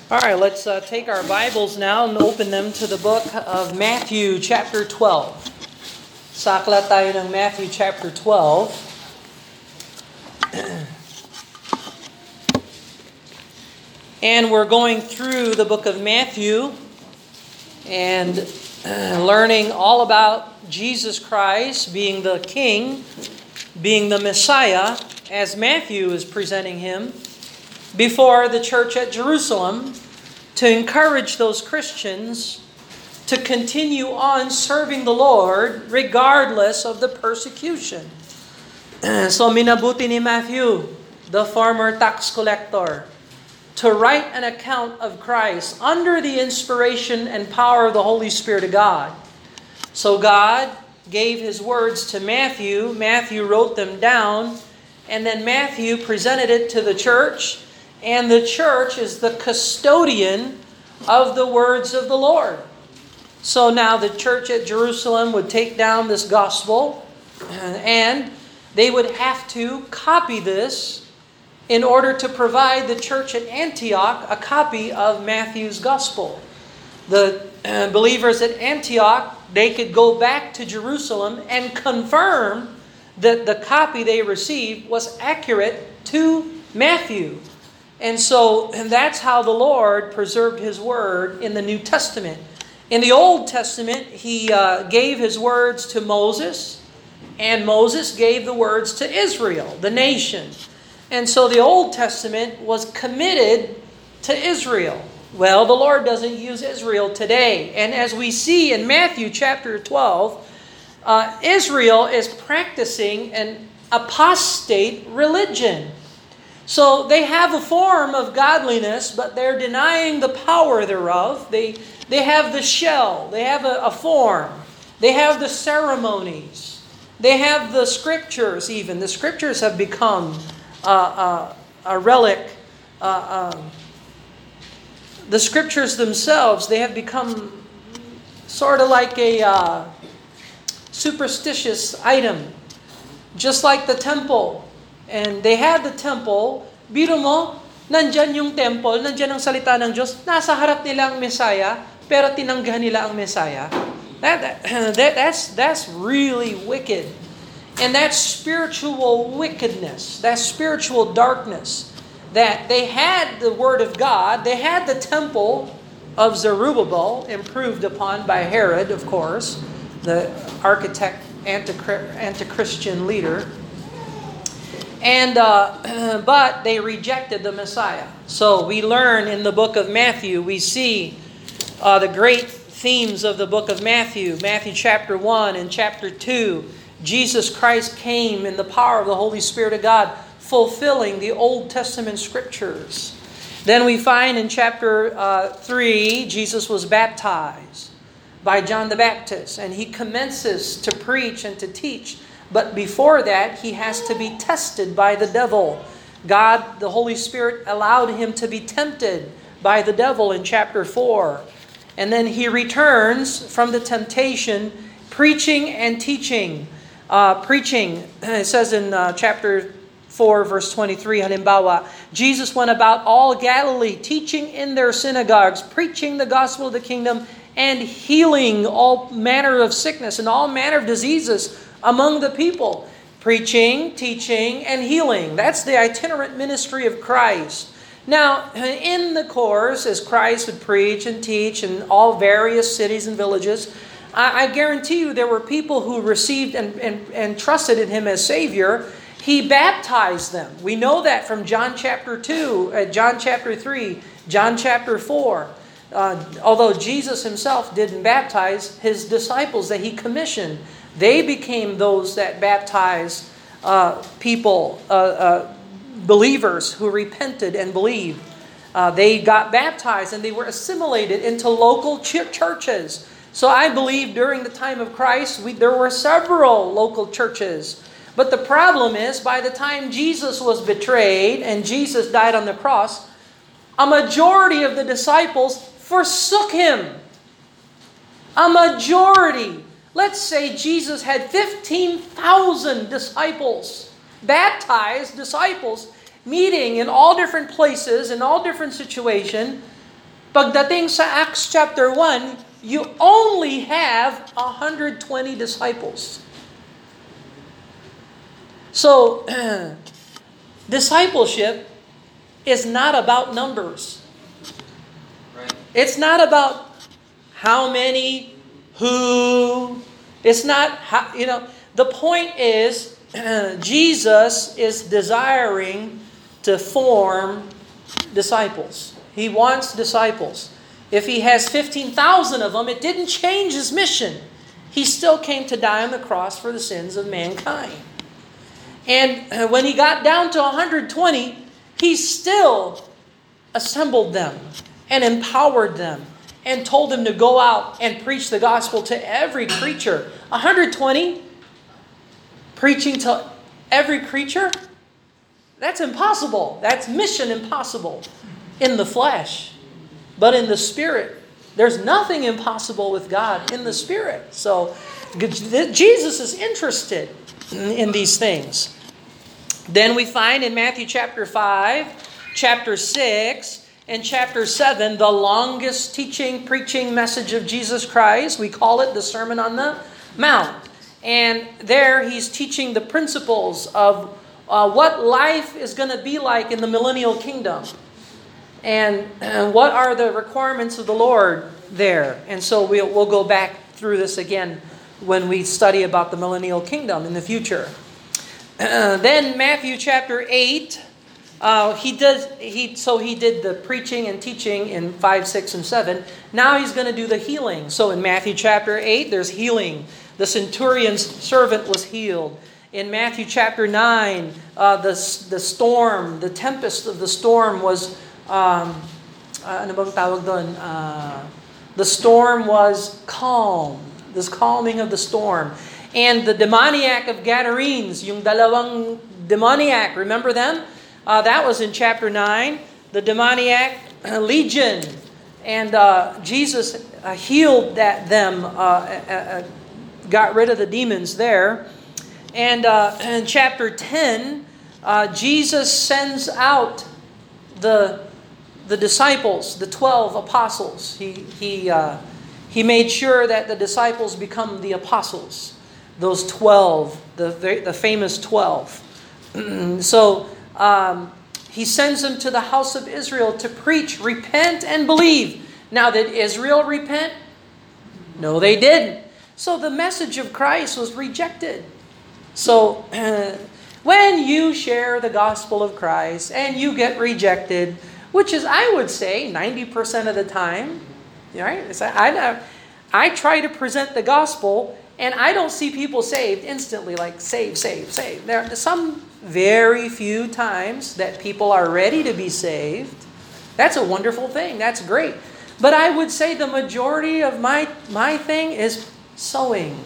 All right, let's take our Bibles now and open them to the book of Matthew chapter 12. Sakla tayo ng Matthew chapter 12. And we're going through the book of Matthew and learning all about Jesus Christ being the King, being the Messiah, as Matthew is presenting him before the church at Jerusalem to encourage those Christians to continue on serving the Lord regardless of the persecution. So minabuti ni Matthew, the former tax collector, to write an account of Christ under the inspiration and power of the Holy Spirit of God. So God gave His words to Matthew. Matthew wrote them down, and then Matthew presented it to the church. And the church is the custodian of the words of the Lord. So now the church at Jerusalem would take down this gospel, and they would have to copy this in order to provide the church at Antioch a copy of Matthew's gospel. The believers at Antioch, they could go back to Jerusalem and confirm that the copy they received was accurate to Matthew. And that's how the Lord preserved His Word in the New Testament. In the Old Testament, He gave His words to Moses, and Moses gave the words to Israel, the nation. And so the Old Testament was committed to Israel. Well, the Lord doesn't use Israel today. And as we see in Matthew chapter 12, Israel is practicing an apostate religion. So they have a form of godliness, but they're denying the power thereof. They have the shell. They have a form. They have the ceremonies. They have the scriptures even. The scriptures have become a relic. The scriptures themselves, they have become sort of like a superstitious item. Just like the temple. And they had the temple. Biro mo, nandyan yung temple, nandyan ang salita ng Diyos, nasa harap nila ang Messiah, pero tinanggahan nila ang Messiah. That's really wicked. And that's spiritual wickedness, that's spiritual darkness. That they had the Word of God, they had the temple of Zerubbabel, improved upon by Herod, of course, the architect, anti-Christian leader. And but they rejected the Messiah. So we learn in the book of Matthew, we see the great themes of the book of Matthew. Matthew chapter 1 and chapter 2. Jesus Christ came in the power of the Holy Spirit of God, fulfilling the Old Testament scriptures. Then we find in chapter 3, Jesus was baptized by John the Baptist. And He commences to preach and to teach. But before that, He has to be tested by the devil. God, the Holy Spirit, allowed Him to be tempted by the devil in chapter 4. And then He returns from the temptation, preaching and teaching. Preaching, it says in chapter 4, verse 23, halimbawa, Jesus went about all Galilee, teaching in their synagogues, preaching the gospel of the kingdom, and healing all manner of sickness and all manner of diseases among the people. Preaching, teaching, and healing. That's the itinerant ministry of Christ. Now, in the course, as Christ would preach and teach in all various cities and villages, I guarantee you there were people who received and trusted in Him as Savior. He baptized them. We know that from John chapter 2, John chapter 3, John chapter 4. Although Jesus Himself didn't baptize, His disciples that He commissioned, they became those that baptized people, believers who repented and believed. They got baptized and they were assimilated into local churches. So I believe during the time of Christ, there were several local churches. But the problem is, by the time Jesus was betrayed and Jesus died on the cross, a majority of the disciples forsook Him. A majority. Let's say Jesus had 15,000 disciples, baptized disciples, meeting in all different places, in all different situations. Pagdating sa Acts chapter 1, you only have 120 disciples. So, discipleship is not about numbers. It's not about how many, who. It's not how, the point is, Jesus is desiring to form disciples. He wants disciples. If he has 15,000 of them, it didn't change his mission. He still came to die on the cross for the sins of mankind. And when he got down to 120, he still assembled them and empowered them and told them to go out and preach the gospel to every creature. 120 preaching to every creature? That's impossible. That's mission impossible in the flesh. But in the spirit, there's nothing impossible with God in the spirit. So Jesus is interested in these things. Then we find in Matthew chapter 5, chapter 6, and chapter 7, the longest teaching, preaching message of Jesus Christ. We call it the Sermon on the Mount. And there he's teaching the principles of what life is going to be like in the millennial kingdom. And what are the requirements of the Lord there? And so we'll go back through this again when we study about the millennial kingdom in the future. Then Matthew chapter 8, he did the preaching and teaching in 5, 6, and 7. Now he's going to do the healing. So in Matthew chapter 8, there's healing. The centurion's servant was healed. In Matthew chapter 9, the storm, the tempest of the storm was ano bang tawag doon? The storm was calm. This calming of the storm. And the demoniac of Gadarenes, yung dalawang demoniac, remember them? That was in chapter 9. The demoniac legion. And Jesus healed them, got rid of the demons there. And in chapter 10, Jesus sends out the disciples, the 12 apostles. He made sure that the disciples become the apostles. Those 12, the famous 12. So he sends them to the house of Israel to preach, repent, and believe. Now, did Israel repent? No, they didn't. So the message of Christ was rejected. So when you share the gospel of Christ and you get rejected, which is, I would say, 90% of the time, right? I try to present the gospel, and I don't see people saved instantly, like save. There are some very few times that people are ready to be saved. That's a wonderful thing. That's great. But I would say the majority of my thing is sowing.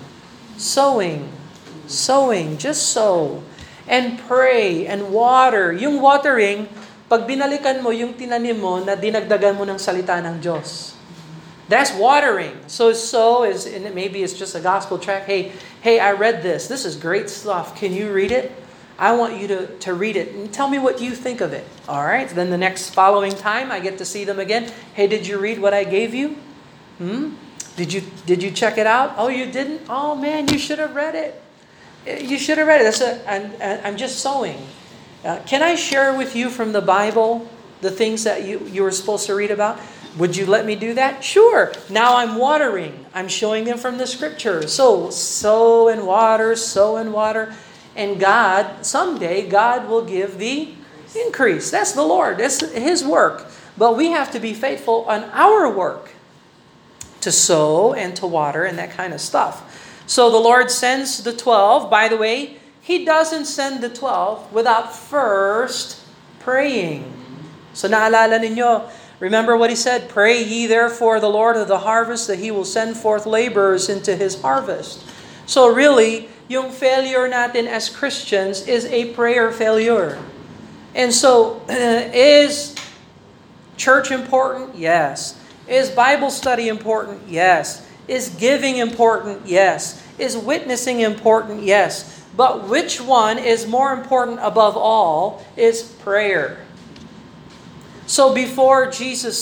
Just sow. And pray and water. Yung watering, pag binalikan mo yung tinanim mo na dinagdagan mo ng salita ng Diyos. That's watering. So is, and maybe it's just a gospel tract. Hey, I read this. This is great stuff. Can you read it? I want you to read it and tell me what you think of it. All right. Then the next following time, I get to see them again. Hey, did you read what I gave you? Did you check it out? Oh, you didn't? Oh man, you should have read it. You should have read it. I'm just sowing. Can I share with you from the Bible the things that you were supposed to read about? Would you let me do that? Sure. Now I'm watering. I'm showing them from the Scripture. So, sow and water. And someday God will give the increase. That's the Lord. That's His work. But we have to be faithful on our work to sow and to water and that kind of stuff. So the Lord sends the 12. By the way, He doesn't send the 12 without first praying. So naalala ninyo, remember what He said, "Pray ye therefore the Lord of the harvest that He will send forth laborers into His harvest." So really, yung failure natin as Christians is a prayer failure. And so, is church important? Yes. Is Bible study important? Yes. Is giving important? Yes. Is witnessing important? Yes. But which one is more important above all is prayer. So before Jesus sent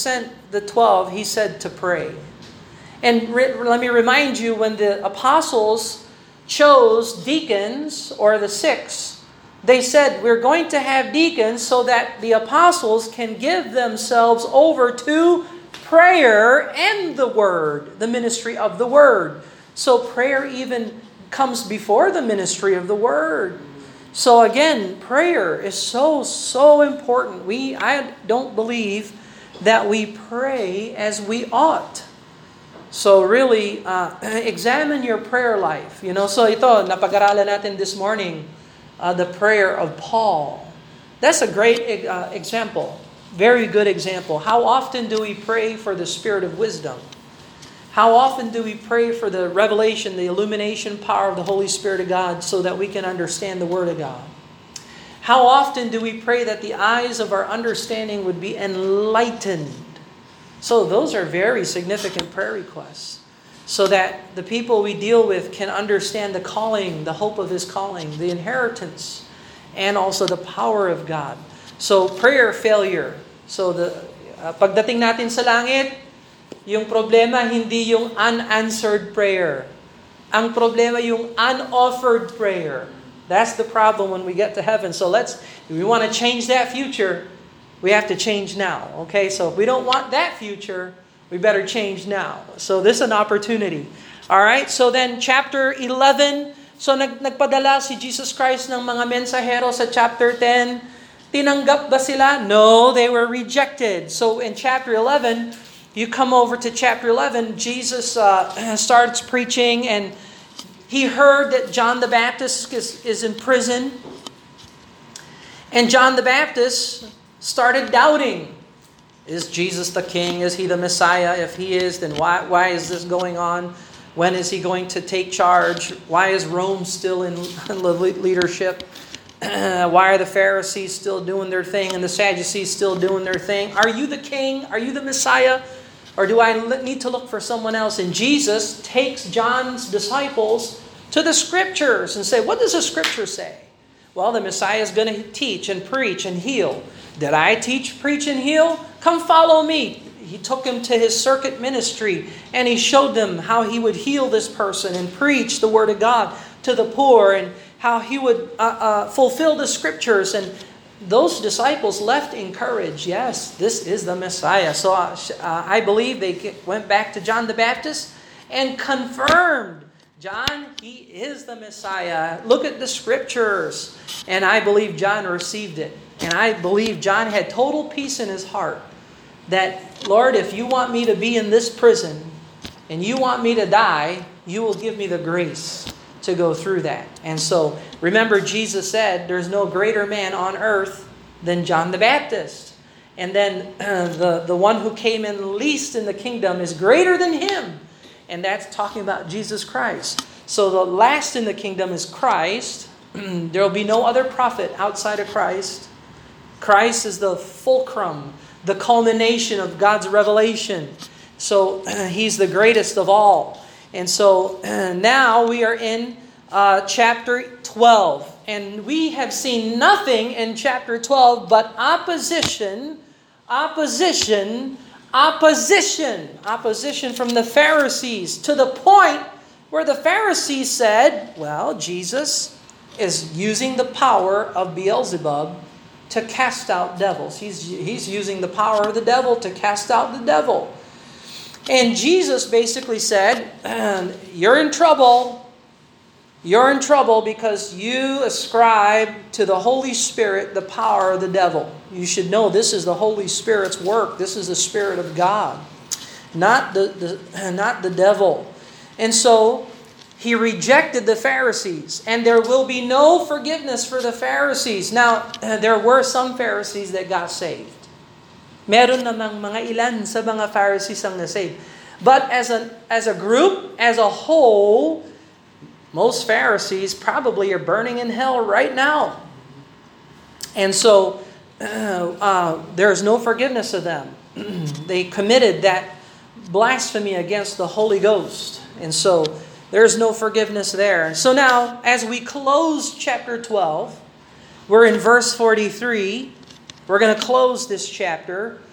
the 12, he said to pray. And let me remind you, when the apostles chose deacons, or the 6, they said, we're going to have deacons so that the apostles can give themselves over to prayer and the Word, the ministry of the Word. So prayer even comes before the ministry of the Word. So again, prayer is so important. I don't believe that we pray as we ought. So really, examine your prayer life. So ito, napag-aralan natin this morning, the prayer of Paul. That's a great example. Very good example. How often do we pray for the spirit of wisdom? How often do we pray for the revelation, the illumination power of the Holy Spirit of God so that we can understand the Word of God? How often do we pray that the eyes of our understanding would be enlightened? So those are very significant prayer requests, so that the people we deal with can understand the calling, the hope of His calling, the inheritance, and also the power of God. So prayer failure. So pagdating natin sa langit, yung problema hindi yung unanswered prayer. Ang problema yung unoffered prayer. That's the problem when we get to heaven. So if we want to change that future, we have to change now. Okay? So if we don't want that future, we better change now. So this is an opportunity. All right? So then chapter 11, so nagpadala si Jesus Christ ng mga mensahero sa chapter 10. Tinanggap ba sila? No, they were rejected. So in chapter 11, you come over to chapter 11, Jesus starts preaching, and he heard that John the Baptist is in prison. And John the Baptist started doubting. Is Jesus the king? Is he the Messiah? If he is, then why is this going on? When is he going to take charge? Why is Rome still in leadership? Why are the Pharisees still doing their thing and the Sadducees still doing their thing? Are you the king? Are you the Messiah? Or do I need to look for someone else? And Jesus takes John's disciples to the Scriptures and say, what does the Scripture say? Well, the Messiah is going to teach and preach and heal. Did I teach, preach, and heal? Come follow me. He took him to his circuit ministry, and he showed them how he would heal this person and preach the Word of God to the poor, and how he would fulfill the Scriptures. And those disciples left encouraged. Yes, this is the Messiah. So I believe they went back to John the Baptist and confirmed, John, he is the Messiah. Look at the Scriptures. And I believe John received it. And I believe John had total peace in his heart that, Lord, if you want me to be in this prison and you want me to die, you will give me the grace to go through that. And so, remember, Jesus said, there's no greater man on earth than John the Baptist. And then the one who came in least in the kingdom is greater than him. And that's talking about Jesus Christ. So the last in the kingdom is Christ. There will be no other prophet outside of Christ. Christ is the fulcrum, the culmination of God's revelation. So He's the greatest of all. And so now we are in chapter 12. And we have seen nothing in chapter 12 but opposition from the Pharisees, to the point where the Pharisees said, well, Jesus is using the power of Beelzebub to cast out devils. He's using the power of the devil to cast out the devil. And Jesus basically said, you're in trouble. You're in trouble because you ascribe to the Holy Spirit the power of the devil. You should know this is the Holy Spirit's work. This is the Spirit of God, not the devil. And so He rejected the Pharisees, and there will be no forgiveness for the Pharisees. Now, there were some Pharisees that got saved. Meron namang mga ilan sa mga Pharisees ang nasave. But as a group, as a whole, most Pharisees probably are burning in hell right now. And so there is no forgiveness of them. They committed that blasphemy against the Holy Ghost. And so there's no forgiveness there. So now, as we close chapter 12, we're in verse 43. We're going to close this chapter.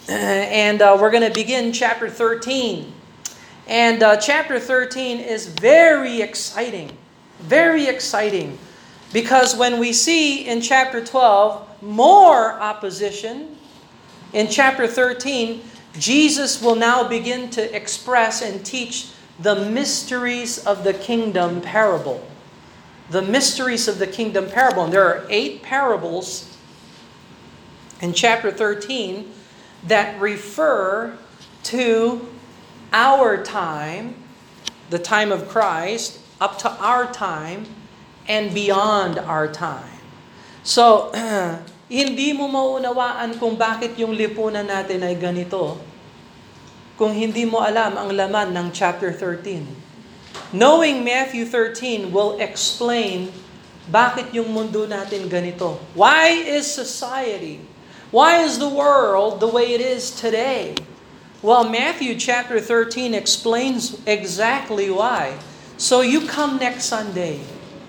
And we're going to begin chapter 13. And chapter 13 is very exciting. Very exciting. Because when we see in chapter 12 more opposition, in chapter 13, Jesus will now begin to express and teach the mysteries of the kingdom parable. The mysteries of the kingdom parable. And there are 8 parables in chapter 13 that refer to our time, the time of Christ, up to our time, and beyond our time. So, hindi mo maunawaan kung bakit yung lipunan natin ay ganito kung hindi mo alam ang laman ng chapter 13. Knowing Matthew 13 will explain bakit yung mundo natin ganito. Why is society, why is the world the way it is today? Well, Matthew chapter 13 explains exactly why. So you come next Sunday.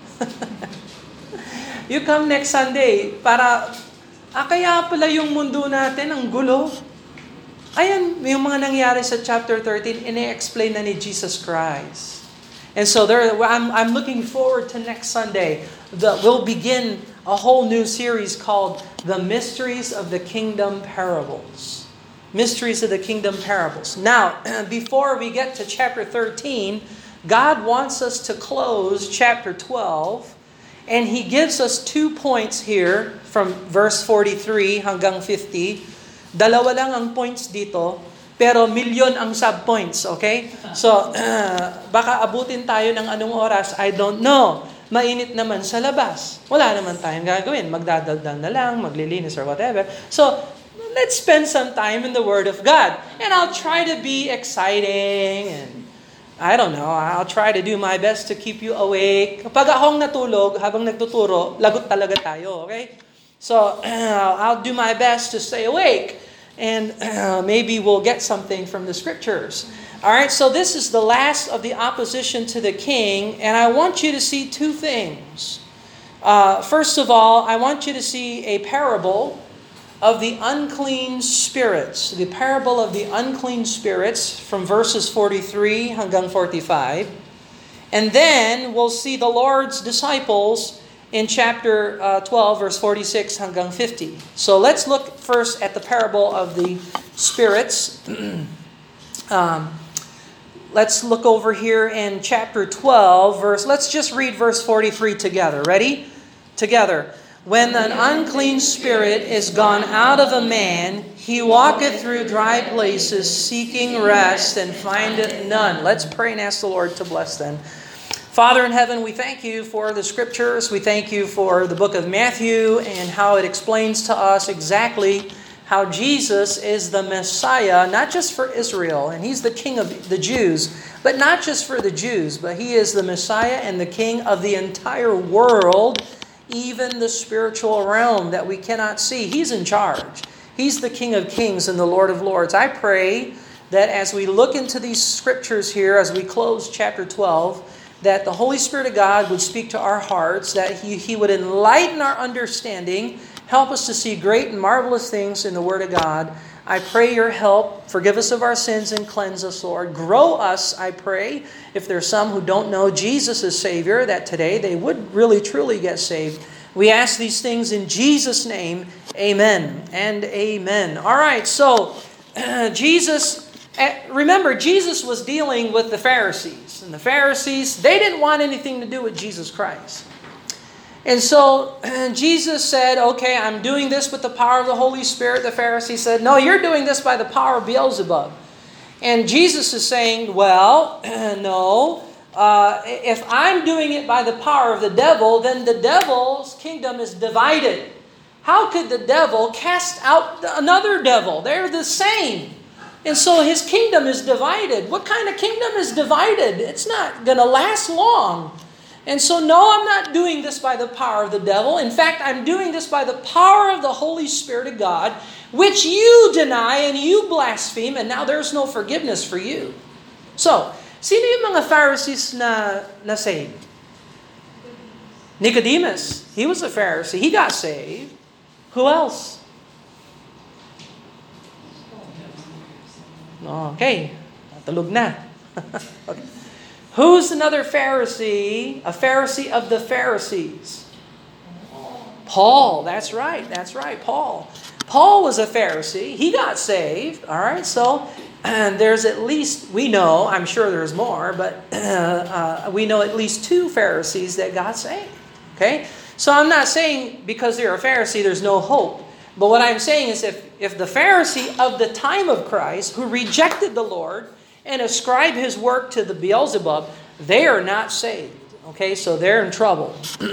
You come next Sunday para, kaya pala yung mundo natin ang gulo. Ayan, yung mga nangyari sa chapter 13, ine-explain na ni Jesus Christ. And so I'm looking forward to next Sunday. We'll begin a whole new series called The Mysteries of the Kingdom Parables. Mysteries of the Kingdom Parables. Now, before we get to chapter 13, God wants us to close chapter 12, and He gives us 2 points here from verse 43 hanggang 50. Dalawa lang ang points dito, pero milyon ang sub-points, okay? So, baka abutin tayo ng anong oras, I don't know. Mainit naman sa labas. Wala naman tayong gagawin. Magdadaldal na lang, maglilinis or whatever. So, let's spend some time in the Word of God. And I'll try to be exciting and I don't know, I'll try to do my best to keep you awake. Kapag akong natulog, habang nagtuturo, lagot talaga tayo, okay? So, I'll do my best to stay awake. And maybe we'll get something from the scriptures. All right, so this is the last of the opposition to the king, and I want you to see 2 things. First of all, I want you to see a parable of the unclean spirits. The parable of the unclean spirits from verses 43 hanggang 45. And then we'll see the Lord's disciples in chapter 12, verse 46 hanggang 50. So let's look first at the parable of the spirits. Let's look over here in chapter 12, let's just read verse 43 together. Ready? Together. When an unclean spirit is gone out of a man, he walketh through dry places, seeking rest, and findeth none. Let's pray and ask the Lord to bless them. Father in heaven, we thank you for the scriptures. We thank you for the book of Matthew and how it explains to us exactly how Jesus is the Messiah, not just for Israel, and He's the King of the Jews, but not just for the Jews, but He is the Messiah and the King of the entire world, even the spiritual realm that we cannot see. He's in charge. He's the King of Kings and the Lord of Lords. I pray that as we look into these scriptures here, as we close chapter 12, that the Holy Spirit of God would speak to our hearts, that He would enlighten our understanding, help us to see great and marvelous things in the Word of God. I pray your help. Forgive us of our sins and cleanse us, Lord. Grow us, I pray. If there's some who don't know Jesus as Savior, that today they would really, truly get saved. We ask these things in Jesus' name. Amen and amen. All right, so remember, Jesus was dealing with the Pharisees. And the Pharisees, they didn't want anything to do with Jesus Christ. And so Jesus said, okay, I'm doing this with the power of the Holy Spirit. The Pharisees said, no, you're doing this by the power of Beelzebub. And Jesus is saying, well, no. If I'm doing it by the power of the devil, then the devil's kingdom is divided. How could the devil cast out another devil? They're the same. And so his kingdom is divided. What kind of kingdom is divided? It's not going to last long. And so, no, I'm not doing this by the power of the devil. In fact, I'm doing this by the power of the Holy Spirit of God, which you deny and you blaspheme, and now there's no forgiveness for you. So, sino yung mga Pharisees na saved? Nicodemus. He was a Pharisee. He got saved. Who else? Okay, natulog na. Okay. Who's another Pharisee? A Pharisee of the Pharisees. Paul, that's right, Paul. Paul was a Pharisee. He got saved, all right? So there's at least, we know, I'm sure there's more, but we know at least 2 Pharisees that got saved, okay? So I'm not saying because they're a Pharisee, there's no hope. But what I'm saying is if the Pharisee of the time of Christ, who rejected the Lord and ascribed his work to the Beelzebub, they are not saved, okay? So they're in trouble.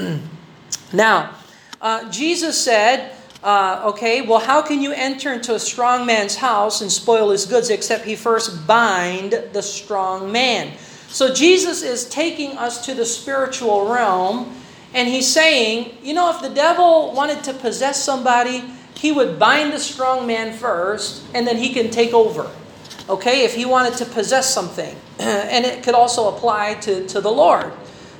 Now, Jesus said, okay, well, how can you enter into a strong man's house and spoil his goods except he first bind the strong man? So Jesus is taking us to the spiritual realm, and he's saying, if the devil wanted to possess somebody, he would bind the strong man first, and then he can take over. Okay, if he wanted to possess something. And it could also apply to the Lord.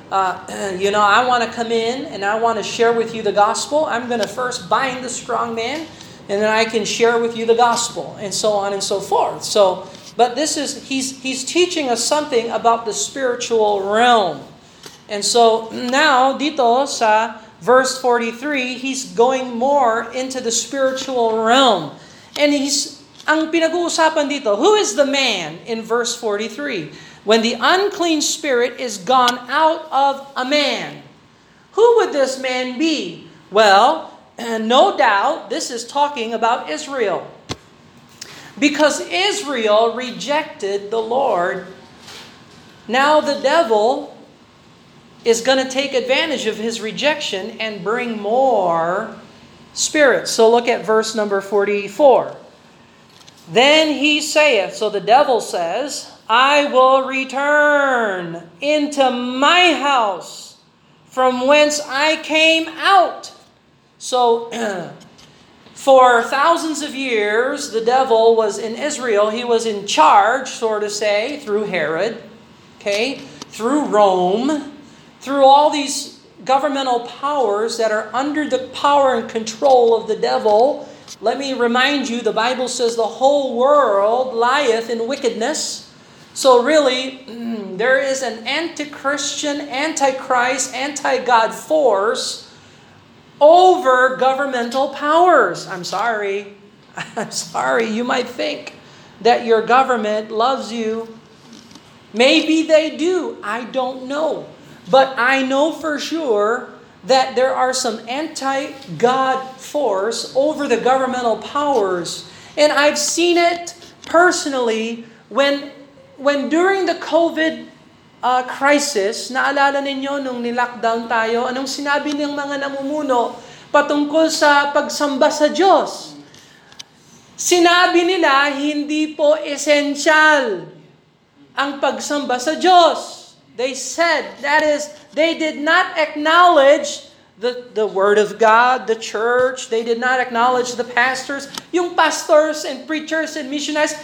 I want to come in and I want to share with you the gospel. I'm going to first bind the strong man, and then I can share with you the gospel, and so on and so forth. So, but he's teaching us something about the spiritual realm. And so now dito sa verse 43, he's going more into the spiritual realm. And ang pinag-uusapan dito, who is the man in verse 43? When the unclean spirit is gone out of a man. Who would this man be? Well, no doubt this is talking about Israel. Because Israel rejected the Lord, now the devil is going to take advantage of his rejection and bring more spirits. So look at verse number 44. Then he saith, so the devil says, I will return into my house from whence I came out. So for thousands of years, the devil was in Israel. He was in charge, so to say, through Herod, okay, through Rome, through all these governmental powers that are under the power and control of the devil. Let me remind you, the Bible says the whole world lieth in wickedness. So really, there is an anti-Christian, anti-Christ, anti-God force over governmental powers. I'm sorry. You might think that your government loves you. Maybe they do. I don't know. But I know for sure that there are some anti-God force over the governmental powers. And I've seen it personally when during the COVID crisis, naalala ninyo nung nilockdown tayo, anong sinabi ng mga namumuno patungkol sa pagsamba sa Diyos? Sinabi nila, hindi po essential ang pagsamba sa Diyos. They said, that is, they did not acknowledge the Word of God, the church. They did not acknowledge the pastors. Yung pastors and preachers and missionaries,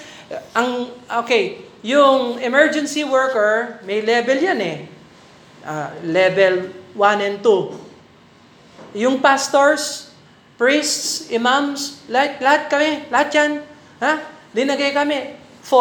yung emergency worker, may level yan eh. Level 1 and 2. Yung pastors, priests, imams, lahat yan. Dinagay kami,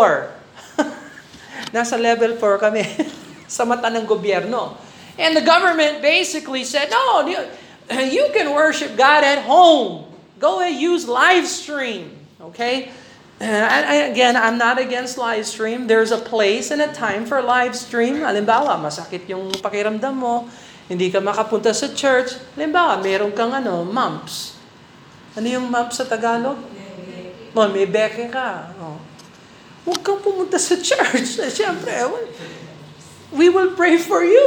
4. Nasa level 4 kami. Sa mata ng gobyerno. And the government basically said, no, you can worship God at home. Go and use live stream. Okay? Again, I'm not against live stream. There's a place and a time for live stream. Halimbawa, masakit yung pakiramdam mo, hindi ka makapunta sa church. Halimbawa, meron kang mumps. Ano yung mumps sa Tagalog? May beke ka. Huwag kang pumunta sa church. Siyempre, we will pray for you.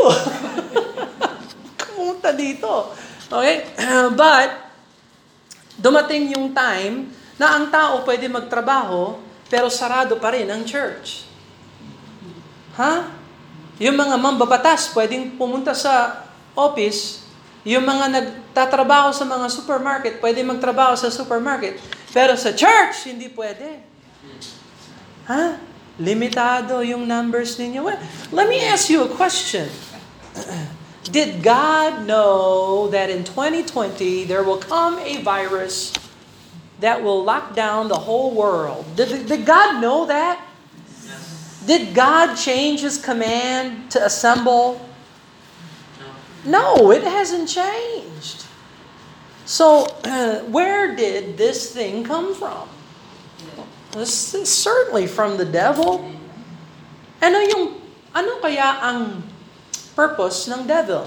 Pumunta dito. Okay? But, dumating yung time na ang tao pwede magtrabaho, pero sarado pa rin ang church. Yung mga mambabatas pwedeng pumunta sa office, yung mga nagtatrabaho sa mga supermarket, pwede magtrabaho sa supermarket, pero sa church, hindi pwede. Limitado yung numbers ninyo. Well, let me ask you a question. Did God know that in 2020 there will come a virus that will lock down the whole world. Did God know that? Did God change His command to assemble? No, it hasn't changed. So, where did this thing come from? This is certainly from the devil. Ano kaya ang purpose ng devil?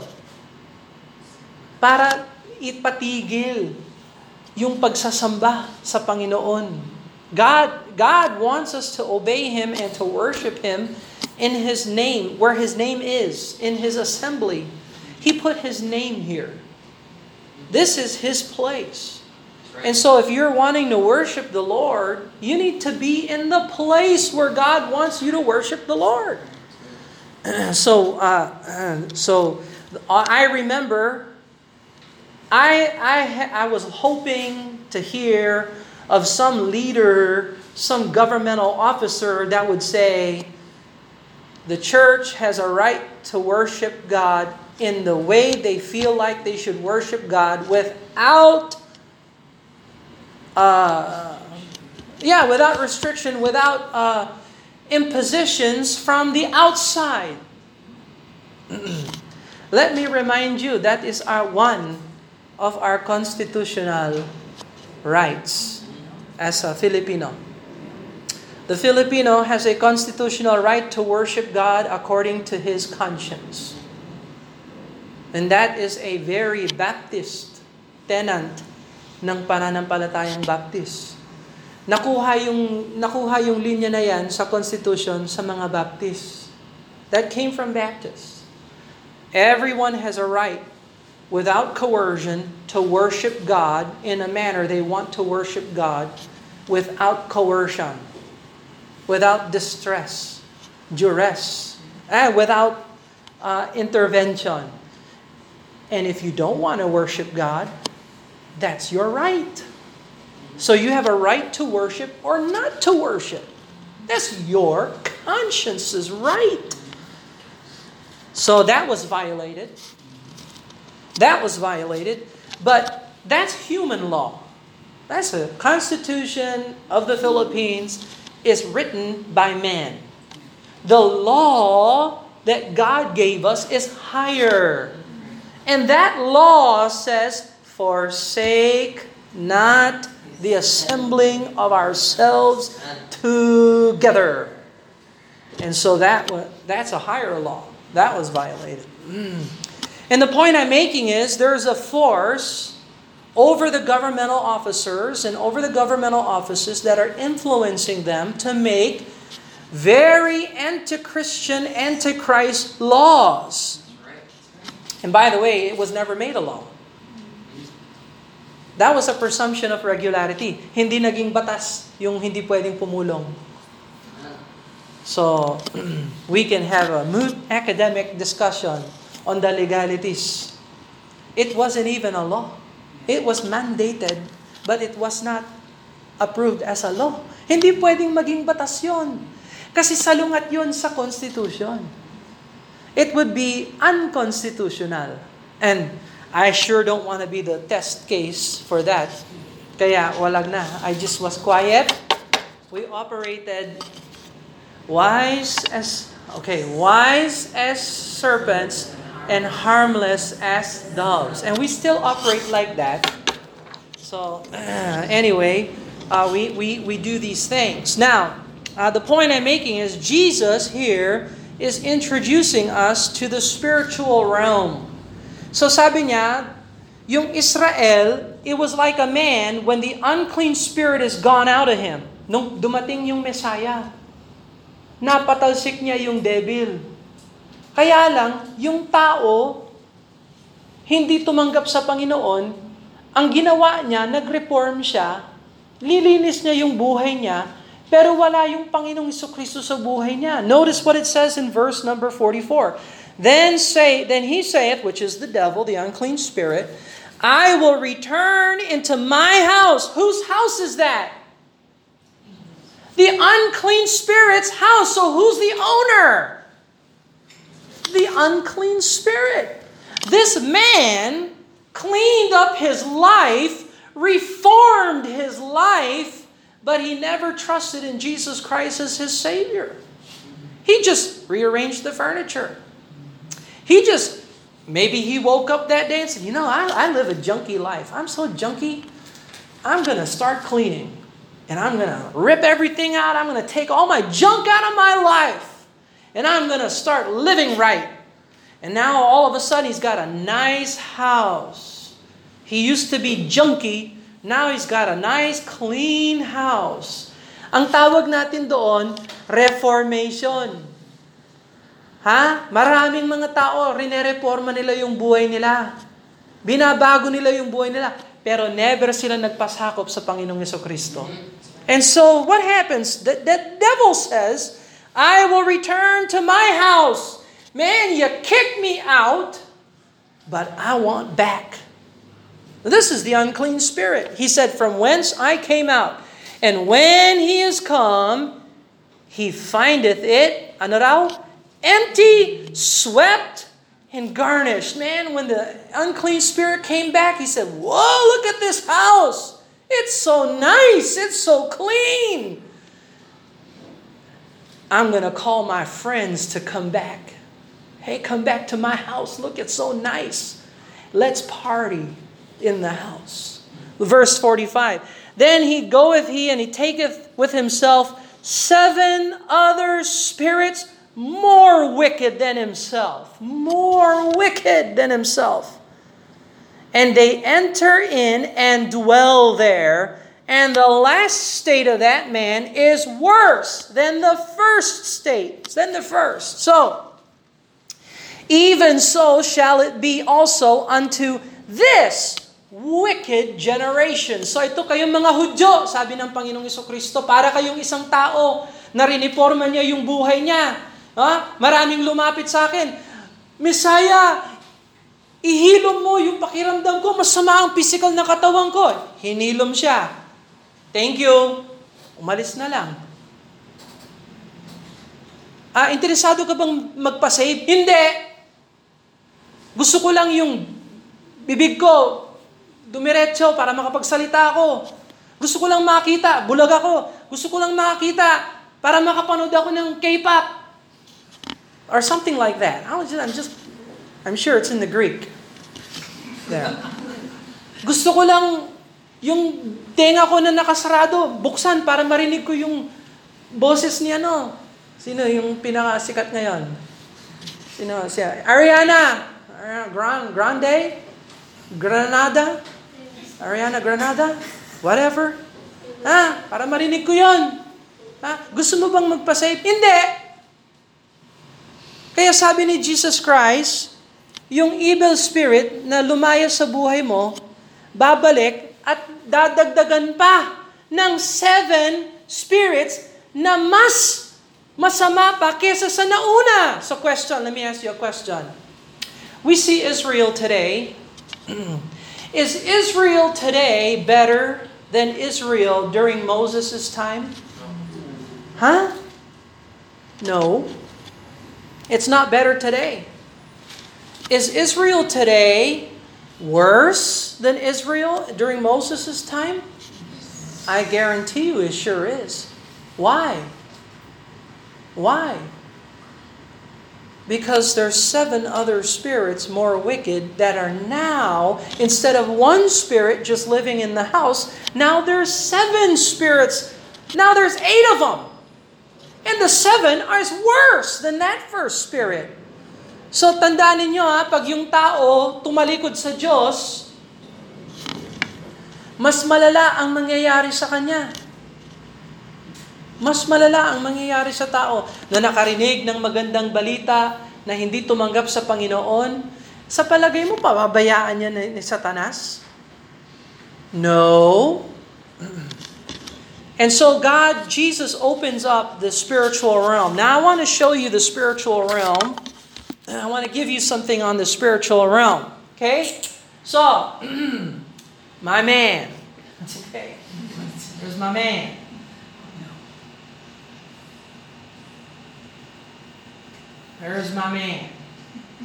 Para ipatigil yung pagsasamba sa Panginoon. God wants us to obey Him and to worship Him in His name, where His name is, in His assembly. He put His name here. This is His place. And so if you're wanting to worship the Lord, you need to be in the place where God wants you to worship the Lord. So I remember I was hoping to hear of some leader, some governmental officer that would say, the church has a right to worship God in the way they feel like they should worship God without restriction, without impositions from the outside. Let me remind you, that is one of our constitutional rights as a Filipino. The Filipino has a constitutional right to worship God according to his conscience. And that is a very Baptist tenant ng pananampalatayang Baptist. Nakuha yung linya na yan sa Constitution sa mga Baptist. That came from Baptists. Everyone has a right, without coercion, to worship God in a manner they want to worship God, without coercion, without distress, duress, without intervention. And if you don't want to worship God, that's your right. So you have a right to worship or not to worship. That's your conscience's right. So that was violated. That was violated. But that's human law. That's a Constitution of the Philippines is written by man. The law that God gave us is higher. And that law says, forsake not the assembling of ourselves together. And so that's a higher law. That was violated. And the point I'm making is there's a force over the governmental officers and over the governmental offices that are influencing them to make very anti-Christian, anti-Christ laws. And by the way, it was never made a law. That was a presumption of regularity. Hindi naging batas yung hindi pwedeng pumulong. So, we can have a moot academic discussion on the legalities. It wasn't even a law. It was mandated, but it was not approved as a law. Hindi pwedeng maging batas yun. Kasi salungat yun sa Constitution. It would be unconstitutional. And I sure don't want to be the test case for that. Kaya walag na. I just was quiet. We operated wise as serpents and harmless as doves. And we still operate like that. So anyway, we do these things. Now, the point I'm making is Jesus here is introducing us to the spiritual realm. So sabi niya, yung Israel, it was like a man when the unclean spirit is gone out of him. Nung dumating yung Messiah, napatalsik niya yung devil. Kaya lang, yung tao, hindi tumanggap sa Panginoon, ang ginawa niya, nag-reform siya, lilinis niya yung buhay niya, pero wala yung Panginoong Jesucristo sa buhay niya. Notice what it says in verse number 44. Then he saith, which is the devil, the unclean spirit, I will return into my house. Whose house is that? The unclean spirit's house. So who's the owner? The unclean spirit. This man cleaned up his life, reformed his life, but he never trusted in Jesus Christ as his Savior. He just rearranged the furniture. Maybe he woke up that day and said, I live a junky life. I'm so junky, I'm going to start cleaning. And I'm going to rip everything out. I'm going to take all my junk out of my life. And I'm going to start living right. And now all of a sudden he's got a nice house. He used to be junky. Now he's got a nice clean house. Ang tawag natin doon, reformation. Maraming mga tao, rinereforma nila yung buhay nila. Binabago nila yung buhay nila. Pero never sila nagpasakop sa Panginoong Jesucristo. And so, what happens? The devil says, I will return to my house. Man, you kicked me out, but I want back. This is the unclean spirit. He said, from whence I came out. And when he is come, he findeth it, ano raw? Empty, swept, and garnished. Man, when the unclean spirit came back, he said, whoa, look at this house. It's so nice. It's so clean. I'm going to call my friends to come back. Hey, come back to my house. Look, it's so nice. Let's party in the house. Verse 45. Then goeth he and he taketh with himself 7 other spirits more wicked than himself. More wicked than himself. And they enter in and dwell there. And the last state of that man is worse than the first state. So, even so shall it be also unto this wicked generation. So ito kayong mga Hudyo, sabi ng Panginoong Jesucristo, para kayong isang tao na riniporma niya yung buhay niya. Maraming lumapit sa akin, Messiah, ihilom mo yung pakiramdam ko, masama ang physical na katawan ko. Hinilom siya. Thank you. Umalis na lang. Interesado ka bang magpa-save? Hindi. Gusto ko lang yung bibig ko dumiretso para makapagsalita ako. Gusto ko lang makita, bulag ako. Gusto ko lang makita para makapanood ako ng K-pop. Or something like that. I'm sure it's in the Greek. There. Gusto ko lang yung tenga ko na nakasarado, buksan para marinig ko yung boses niya, Sino yung pinakasikat ngayon? Sino siya? Ariana Grande? Granada? Ariana Granada? Whatever. Para marinig ko yun. Gusto mo bang magpa-save? Hindi. Kaya sabi ni Jesus Christ, yung evil spirit na lumaya sa buhay mo, babalik at dadagdagan pa ng 7 spirits na mas masama pa kesa sa nauna. So let me ask you a question. We see Israel today. Is Israel today better than Israel during Moses' time? No. It's not better today. Is Israel today worse than Israel during Moses' time? I guarantee you it sure is. Why? Because there's 7 other spirits more wicked that are now, instead of 1 spirit just living in the house, now there's 7 spirits. Now there's 8 of them. And the 7 are worse than that first spirit. So tandaan ninyo pag yung tao tumalikod sa Diyos, mas malala ang mangyayari sa kanya. Mas malala ang mangyayari sa tao na nakarinig ng magandang balita na hindi tumanggap sa Panginoon. Sa palagay mo, pababayaan niya ni Satanas? No. And so Jesus opens up the spiritual realm. Now I want to show you the spiritual realm. I want to give you something on the spiritual realm. Okay? So, my man. Okay. There's my man. There's my man.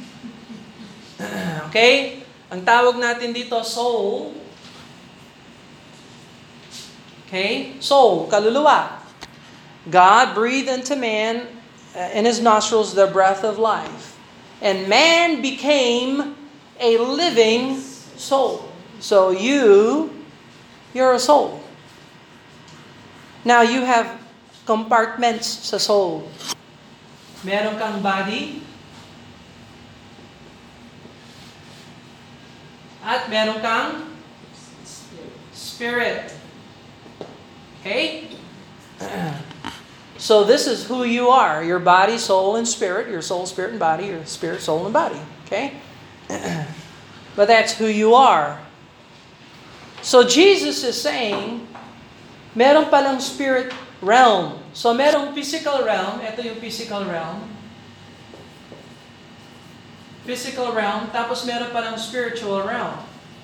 Okay? Ang tawag natin dito, soul. Okay? Soul, kaluluwa. God breathed into man in his nostrils the breath of life. And man became a living soul. So you're a soul. Now you have compartments sa soul. Meron kang body. At meron kang spirit. Okay? So this is who you are. Your body, soul, and spirit. Your soul, spirit, and body. Your spirit, soul, and body. Okay? But that's who you are. So Jesus is saying, meron palang spirit realm. So merong physical realm. Ito yung physical realm. Physical realm. Tapos meron palang spiritual realm.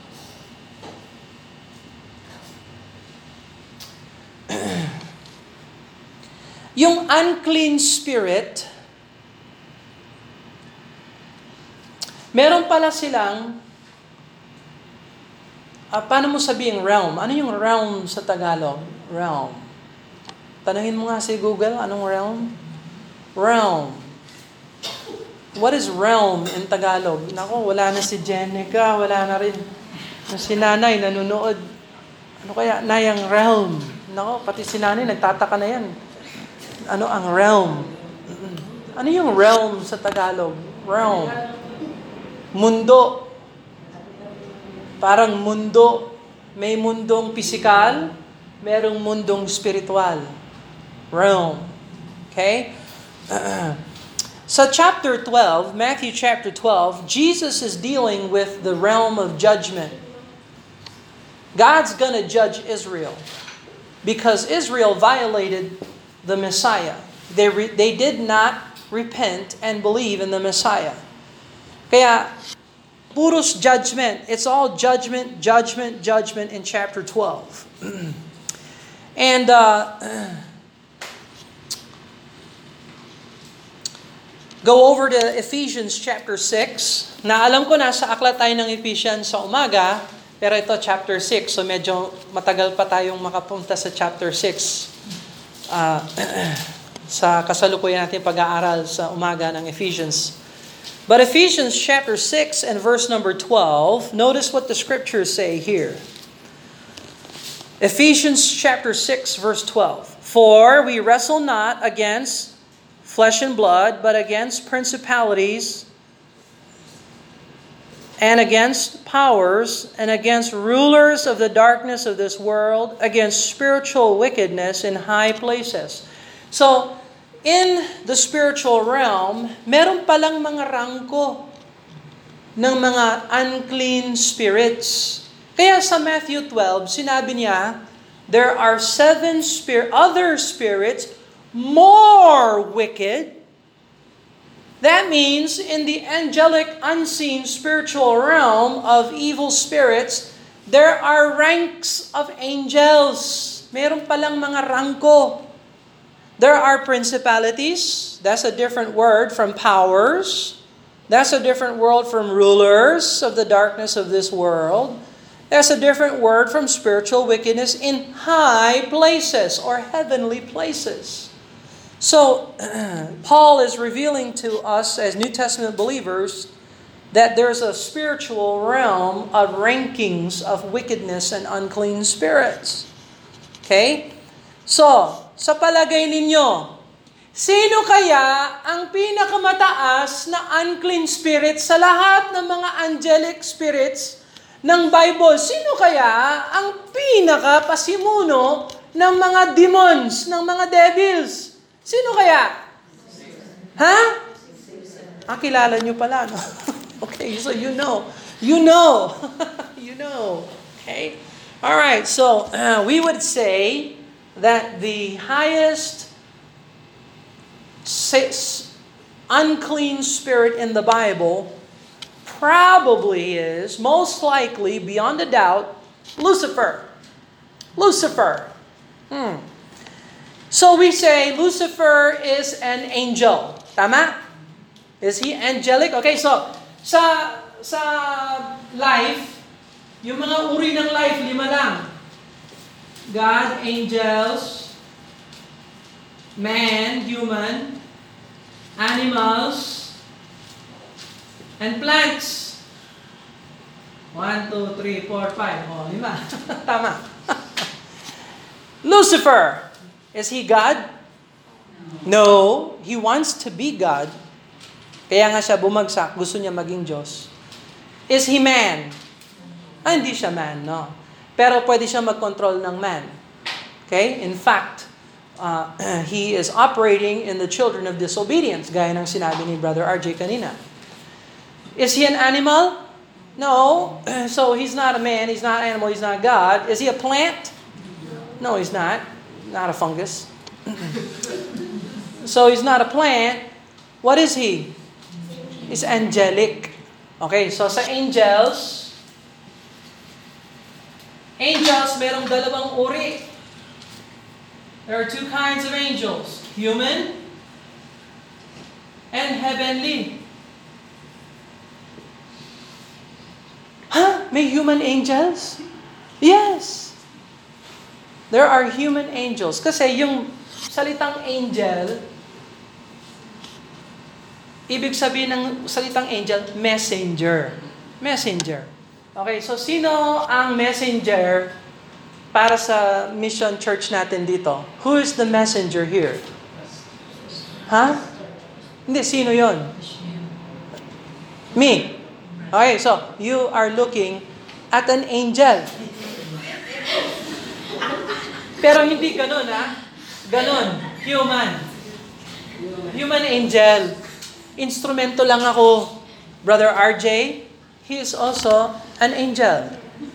Yung unclean spirit, meron pala silang, paano mo sabihin realm? Ano yung realm sa Tagalog? Realm. Tanungin mo nga si Google, anong realm? Realm. What is realm in Tagalog? Nako, wala na si Jenica, wala na rin. Si nanay nanonood. Ano kaya? Nayang realm. Nako, pati si nanay nagtataka na yan. Ano ang realm? Ano yung realm sa Tagalog? Realm. Mundo. Parang mundo. May mundong pisikal, merong mundong spiritual. Realm. Okay? Sa chapter 12, Matthew chapter 12, Jesus is dealing with the realm of judgment. God's gonna judge Israel because Israel violated the Messiah. They did not repent and believe in the Messiah. Kaya, puros judgment. It's all judgment, judgment, judgment in chapter 12. And go over to Ephesians chapter 6. Na alam ko na sa aklat tayo ng Ephesians sa umaga, pero ito chapter 6, so medyo matagal pa tayong makapunta sa chapter 6. Sa kasalukuyan natin pag-aaral sa umaga ng Ephesians. But Ephesians chapter 6 and verse number 12, notice what the scriptures say here. Ephesians chapter 6 verse 12. For we wrestle not against flesh and blood, but against principalities and against powers and against rulers of the darkness of this world, against spiritual wickedness in high places. So, in the spiritual realm, meron palang mga rangko ng mga unclean spirits. Kaya sa Matthew 12, sinabi niya, there are 7 other spirits more wicked. That means in the angelic, unseen spiritual realm of evil spirits, there are ranks of angels. Meron palang mga rangko. There are principalities. That's a different word from powers. That's a different word from rulers of the darkness of this world. That's a different word from spiritual wickedness in high places or heavenly places. So, Paul is revealing to us as New Testament believers that there's a spiritual realm of rankings of wickedness and unclean spirits. Okay? So, sa palagay ninyo, sino kaya ang pinakamataas na unclean spirit sa lahat ng mga angelic spirits ng Bible? Sino kaya ang pinakapasimuno ng mga demons, ng mga devils? Sino kaya? Ha? Kilala nyo pala, no? Okay, so you know. You know. You know. Okay? All right, so we would say that the highest unclean spirit in the Bible probably is, most likely, beyond a doubt, Lucifer. Lucifer. So we say Lucifer is an angel. Tama? Is he angelic? Okay, so sa life, yung mga uri ng life, 5 lang. God, angels, man, human, animals, and plants. 1, 2, 3, 4, 5. Oh, 5. Tama. Lucifer, is he God? No. He wants to be God. Kaya nga siya bumagsak, gusto niya maging Diyos. Is he man? Hindi siya man, no. Pero pwede siya mag-control ng man. Okay? In fact, he is operating in the children of disobedience, gaya ng sinabi ni Brother RJ kanina. Is he an animal? No. So he's not a man, he's not an animal, he's not God. Is he a plant? No, he's not. Not a fungus. So he's not a plant. What is he? He's angelic. Okay, so sa angels, merong dalawang uri. There are two kinds of angels, human and heavenly. May human angels? Yes. There are human angels. Kasi yung salitang angel, ibig sabihin ng salitang angel, messenger. Messenger. Okay, so sino ang messenger para sa mission church natin dito? Who is the messenger here? Hindi, sino yon? Me. Okay, so you are looking at an angel. Pero hindi ganun, Ganun. Human. Human angel. Instrumento lang ako. Brother RJ, he is also an angel.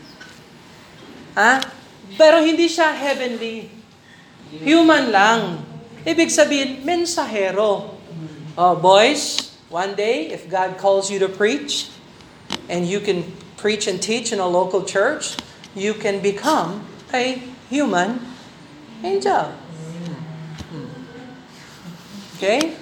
Pero hindi siya heavenly. Human lang. Ibig sabihin, mensahero. Oh, boys, one day, if God calls you to preach, and you can preach and teach in a local church, you can become a human angel. Okay?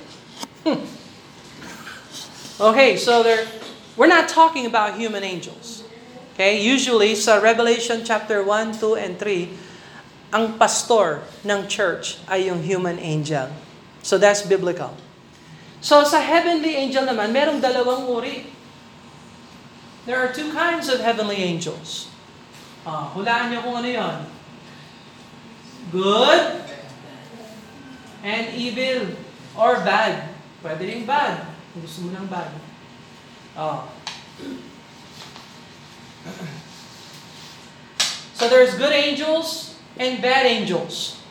Okay, so we're not talking about human angels. Okay? Usually, sa Revelation chapter 1, 2, and 3, ang pastor ng church ay yung human angel. So that's biblical. So sa heavenly angel naman, merong dalawang uri. There are two kinds of heavenly angels. Hulaan niyo kung ano yon. Good and evil or bad. Pwede rin bad. Kung gusto mo ng bad. So there's good angels and bad angels.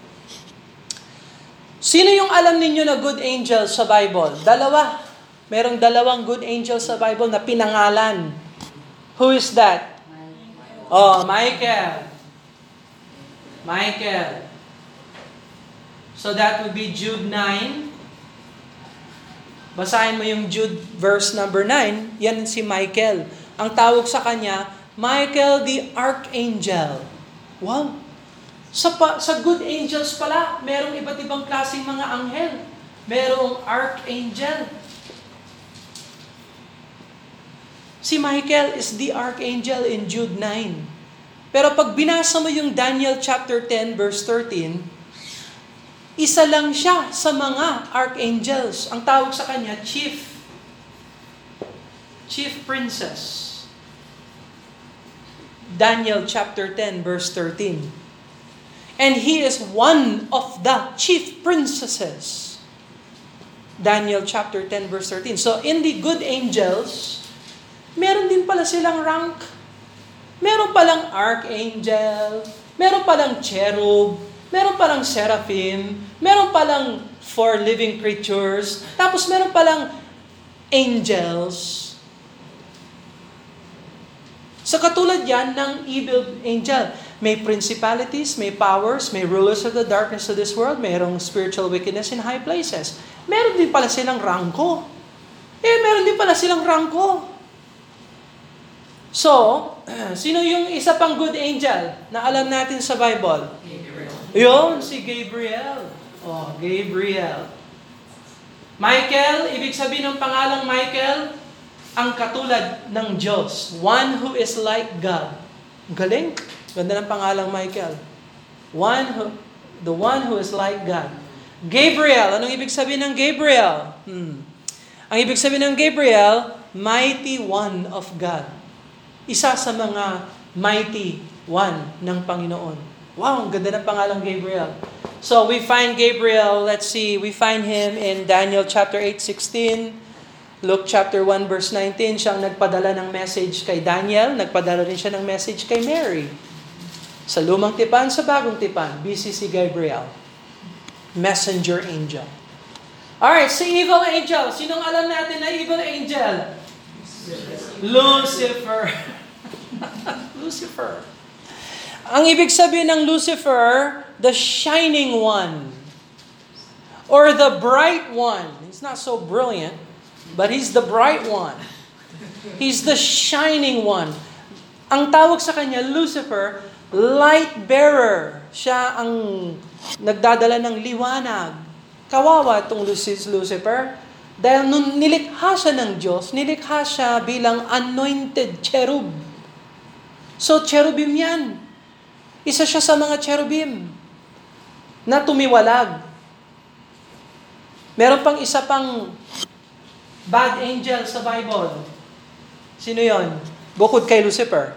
Sino yung alam ninyo na good angels sa Bible? Dalawa. Merong dalawang good angels sa Bible na pinangalan. Who is that? Michael. Michael. So that would be Jude 9. Basahin mo yung Jude verse number 9. Yan si Michael. Ang tawag sa kanya, Michael the Archangel. Wow. Sa good angels pala, merong iba't ibang klaseng mga anghel. Merong archangel. Si Michael is the archangel in Jude 9. Pero pag binasa mo yung Daniel chapter 10 verse 13, isa lang siya sa mga archangels. Ang tawag sa kanya, chief princess. Daniel chapter 10 verse 13. And he is one of the chief princesses. Daniel chapter 10 verse 13. So in the good angels, meron din pala silang rank. Meron palang archangel, meron palang cherub, meron palang seraphim, meron palang 4 living creatures, tapos meron palang angels. So katulad yan ng evil angel. May principalities, may powers, may rulers of the darkness of this world, mayroong spiritual wickedness in high places. Meron din pala silang rangko. Meron din pala silang rangko. So, sino yung isa pang good angel na alam natin sa Bible? Gabriel. Yun, si Gabriel. Gabriel. Michael, ibig sabihin ng pangalang Michael, ang katulad ng Diyos. One who is like God. Galing. Ganda ng pangalang Michael. The one who is like God. Gabriel, anong ibig sabihin ng Gabriel? Ang ibig sabihin ng Gabriel, mighty one of God. Isa sa mga mighty one ng Panginoon. Wow, ang ganda ng pangalang Gabriel. So we find Gabriel, we find him in Daniel chapter 8:16, Luke chapter 1 verse 19, siyang nagpadala ng message kay Daniel, nagpadala rin siya ng message kay Mary. Sa lumang tipan, sa bagong tipan, busy si Gabriel. Messenger angel. Alright, si evil angel. Sinong alam natin na evil angel? Lucifer. Lucifer. Ang ibig sabihin ng Lucifer, the shining one. Or the bright one. He's not so brilliant, but he's the bright one. He's the shining one. Ang tawag sa kanya, Lucifer, light bearer. Siya ang nagdadala ng liwanag. Kawawa itong Lucifer. Dahil nung nilikha siya ng Diyos, nilikha siya bilang anointed cherub. So cherubim yan. Isa siya sa mga cherubim na tumiwalag. Meron pang isa pang bad angel sa Bible. Sino yon? Bukod kay Lucifer.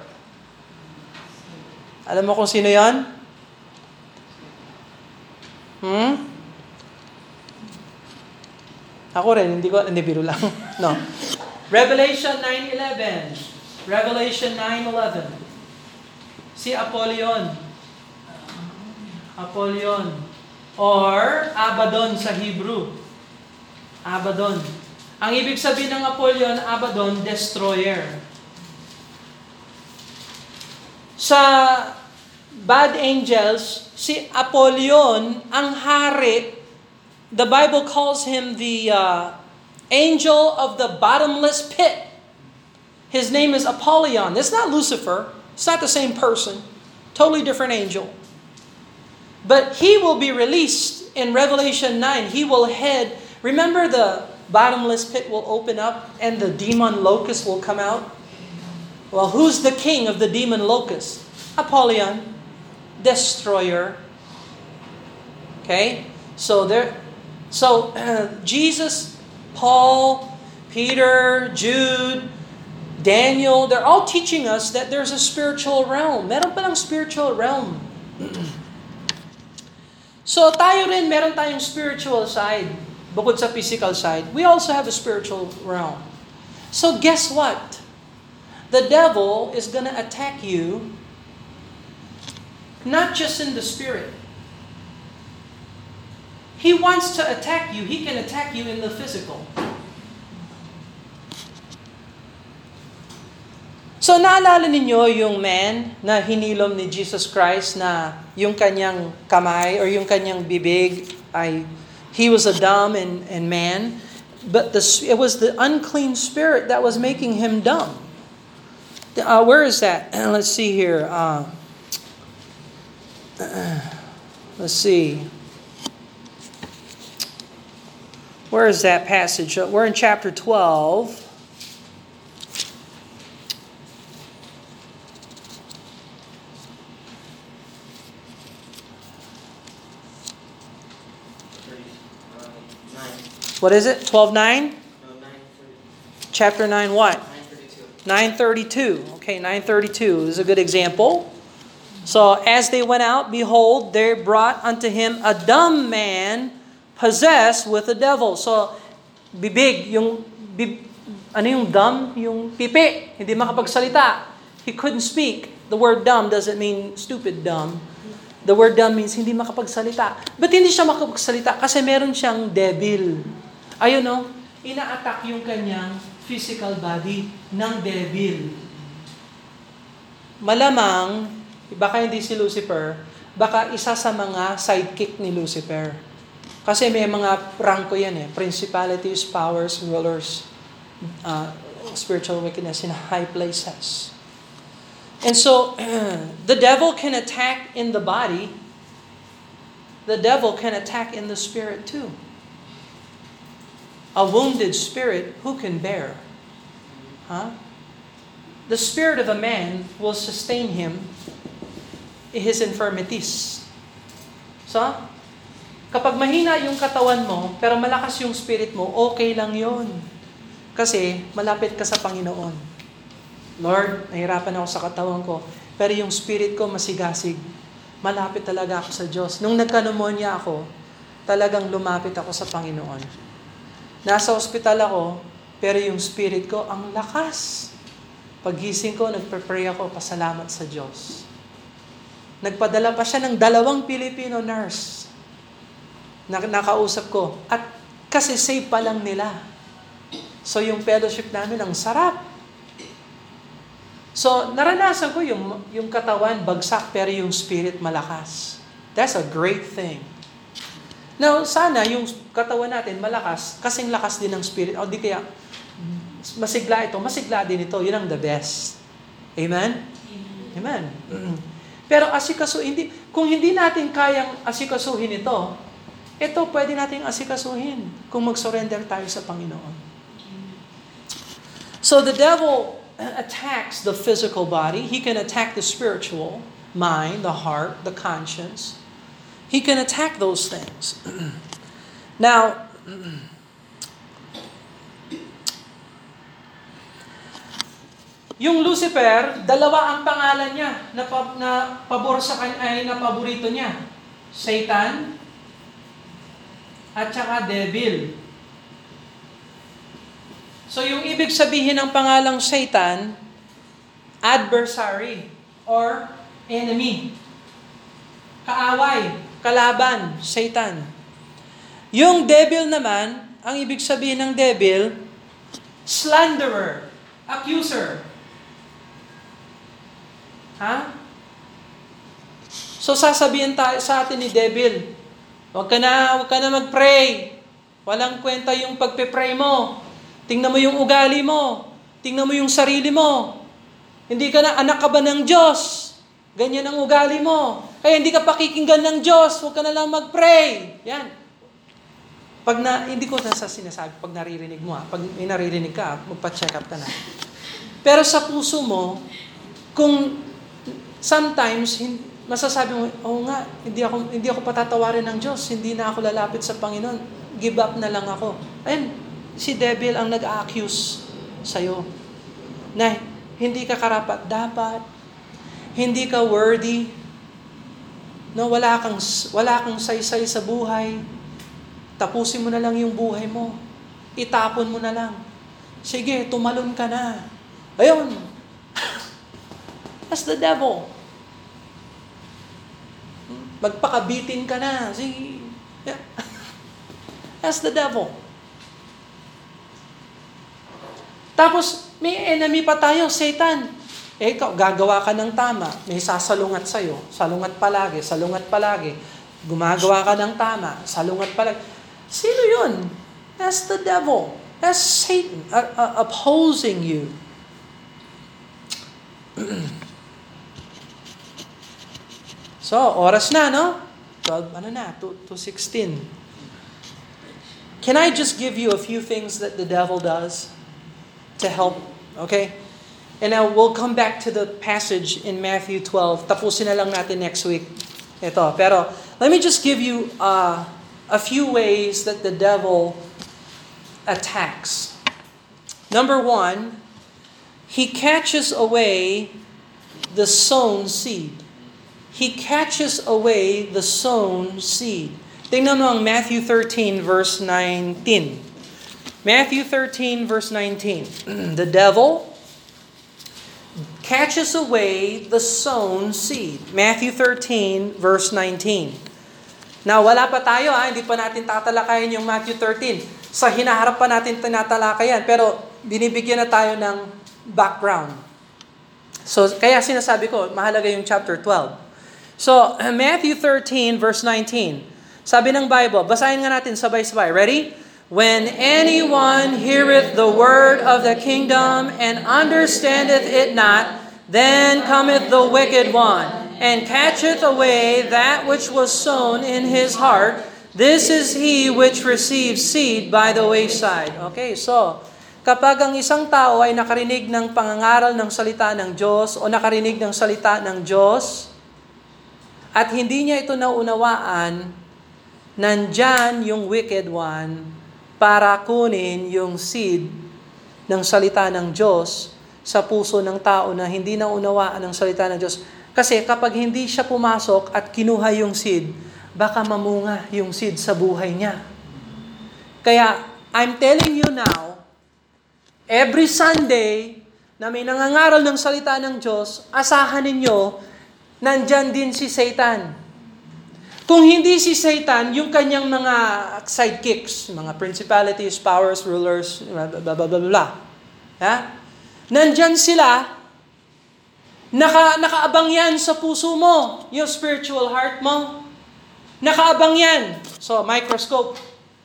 Alam mo kung sino yan? Ako rin, hindi biro lang. No. Revelation 9:11. Revelation 9:11. Si Apollyon. Apollyon. Or Abaddon sa Hebrew. Abaddon. Ang ibig sabihin ng Apollyon, Abaddon, destroyer. Sa bad angels, si Apollyon, ang hari, the Bible calls him the angel of the bottomless pit. His name is Apollyon. It's not Lucifer. It's not the same person. Totally different angel. But he will be released in Revelation 9. He will head. Remember the bottomless pit will open up and the demon locust will come out? Well, who's the king of the demon locust? Apollyon, destroyer. Okay? So Jesus, Paul, Peter, Jude, Daniel, they're all teaching us that there's a spiritual realm. Meron palang spiritual realm. So tayo rin, meron tayong spiritual side. Bukod sa physical side, we also have a spiritual realm. So guess what? The devil is going to attack you not just in the spirit. He wants to attack you. He can attack you in the physical. So naalala ninyo yung man na hinilom ni Jesus Christ na yung kanyang kamay or yung kanyang bibig he was a dumb and man, but it was the unclean spirit that was making him dumb. Where is that? Let's see here. Let's see. Where is that passage? We're in chapter 12. What is it? 12:9? No, 9:30. Chapter 9 what? 9:32. Okay, 9:32 is a good example. So, as they went out, behold, they brought unto him a dumb man possessed with a devil. So, bibig, ano yung dumb? Yung pipi, hindi makapagsalita. He couldn't speak. The word dumb doesn't mean stupid dumb. The word dumb means hindi makapagsalita. But hindi siya makapagsalita kasi meron siyang devil. Ayun no, ina-attack yung kanyang physical body ng devil. Malamang, baka hindi si Lucifer, baka isa sa mga sidekick ni Lucifer. Kasi may mga rangko yan principalities, powers, rulers, spiritual wickedness in high places. And so, the devil can attack in the body. The devil can attack in the spirit too. A wounded spirit, who can bear? The spirit of a man will sustain him his infirmities. So, kapag mahina yung katawan mo, pero malakas yung spirit mo, okay lang yon. Kasi, malapit ka sa Panginoon. Lord, nahirapan ako sa katawan ko, pero yung spirit ko masigasig. Malapit talaga ako sa Diyos. Nung nagka-pneumonia ako, talagang lumapit ako sa Panginoon. Nasa ospital ako, pero yung spirit ko, ang lakas. Paggising ko, nagpe-pray ako, pasalamat sa Diyos. Nagpadala pa siya ng 2 Filipino nurse na nakausap ko. At kasi save pa lang nila. So yung fellowship namin, ang sarap. So naranasan ko yung katawan bagsak pero yung spirit malakas. That's a great thing. Now, sana yung katawan natin malakas, kasing lakas din ng spirit. O di kaya, masigla ito, masigla din ito. Yun ang the best. Amen? Amen. Pero kung hindi natin kayang asikasuhin ito pwede nating asikasuhin kung mag-surrender tayo sa Panginoon. So the devil attacks the physical body. He can attack the spiritual mind, the heart, the conscience. He can attack those things. Now, yung Lucifer, 2 ang pangalan niya na pabor sa kanya ay na paborito niya. Satan at saka devil. So yung ibig sabihin ng pangalang Satan, adversary or enemy. Kaaway, kalaban, Satan. Yung devil naman, ang ibig sabihin ng devil, slanderer, accuser. Ha? So sasabihin tayo sa atin ni devil, wag ka na mag-pray. Walang kwenta yung pagpe-pray mo. Tingnan mo yung ugali mo. Tingnan mo yung sarili mo. Hindi ka na, anak ka ba ng Diyos? Ganyan ang ugali mo. Kaya hindi ka pakikinggan ng Diyos. Huwag ka na lang mag-pray. Yan. Hindi ko na sinasabi, pag naririnig mo, pag may naririnig ka, magpa-check up ka na. Pero sa puso mo, kung sometimes, masasabi mo, nga, hindi ako patatawarin ng Diyos. Hindi na ako lalapit sa Panginoon. Give up na lang ako. Ayun. Si devil ang nag-accuse sa'yo na hindi ka karapat dapat, hindi ka worthy, no, wala kang saysay sa buhay, tapusin mo na lang yung buhay mo, itapon mo na lang, sige, tumalon ka na. Ayun. That's the devil. Magpakabitin ka na. Sige. Yeah. That's the devil. Tapos, may enemy pa tayo, Satan. Ikaw, gagawa ka ng tama, may sasalungat sa'yo, salungat palagi. Gumagawa ka ng tama, salungat palagi. Sino yun? That's the devil. That's Satan opposing you. So, oras na, no? 2:16. Can I just give you a few things that the devil does to help, okay? And now we'll come back to the passage in Matthew 12. Tapusin na lang natin next week. Ito. Pero let me just give you a few ways that the devil attacks. Number 1, he catches away the sown seed. He catches away the sown seed. Tingnan mo ang Matthew 13 verse 19. Matthew 13, verse 19. The devil catches away the sown seed. Matthew 13, verse 19. Now, wala pa tayo, hindi pa natin tatalakayin yung Matthew 13. Sa hinaharap pa natin tinatalakayan, pero binibigyan na tayo ng background. So, kaya sinasabi ko, mahalaga yung chapter 12. So, Matthew 13, verse 19. Sabi ng Bible, basahin nga natin sabay-sabay. Ready? When anyone heareth the word of the kingdom and understandeth it not, then cometh the wicked one, and catcheth away that which was sown in his heart. This is he which receives seed by the wayside. Okay, so, kapag ang isang tao ay nakarinig ng pangangaral ng salita ng Diyos o nakarinig ng salita ng Diyos, at hindi niya ito naunawaan, nandyan yung wicked one para kunin yung seed ng salita ng Diyos sa puso ng tao na hindi naunawaan ng salita ng Diyos. Kasi kapag hindi siya pumasok at kinuha yung seed, baka mamunga yung seed sa buhay niya. Kaya, I'm telling you now, every Sunday na may nangangaral ng salita ng Diyos, asahan ninyo, nandyan din si Satan. Kung hindi si Satan, yung kanyang mga sidekicks, mga principalities, powers, rulers, blah, blah, blah, blah, blah. Ha? Nandyan sila, nakaabang yan sa puso mo, yung spiritual heart mo. Nakaabang yan. So, microscope.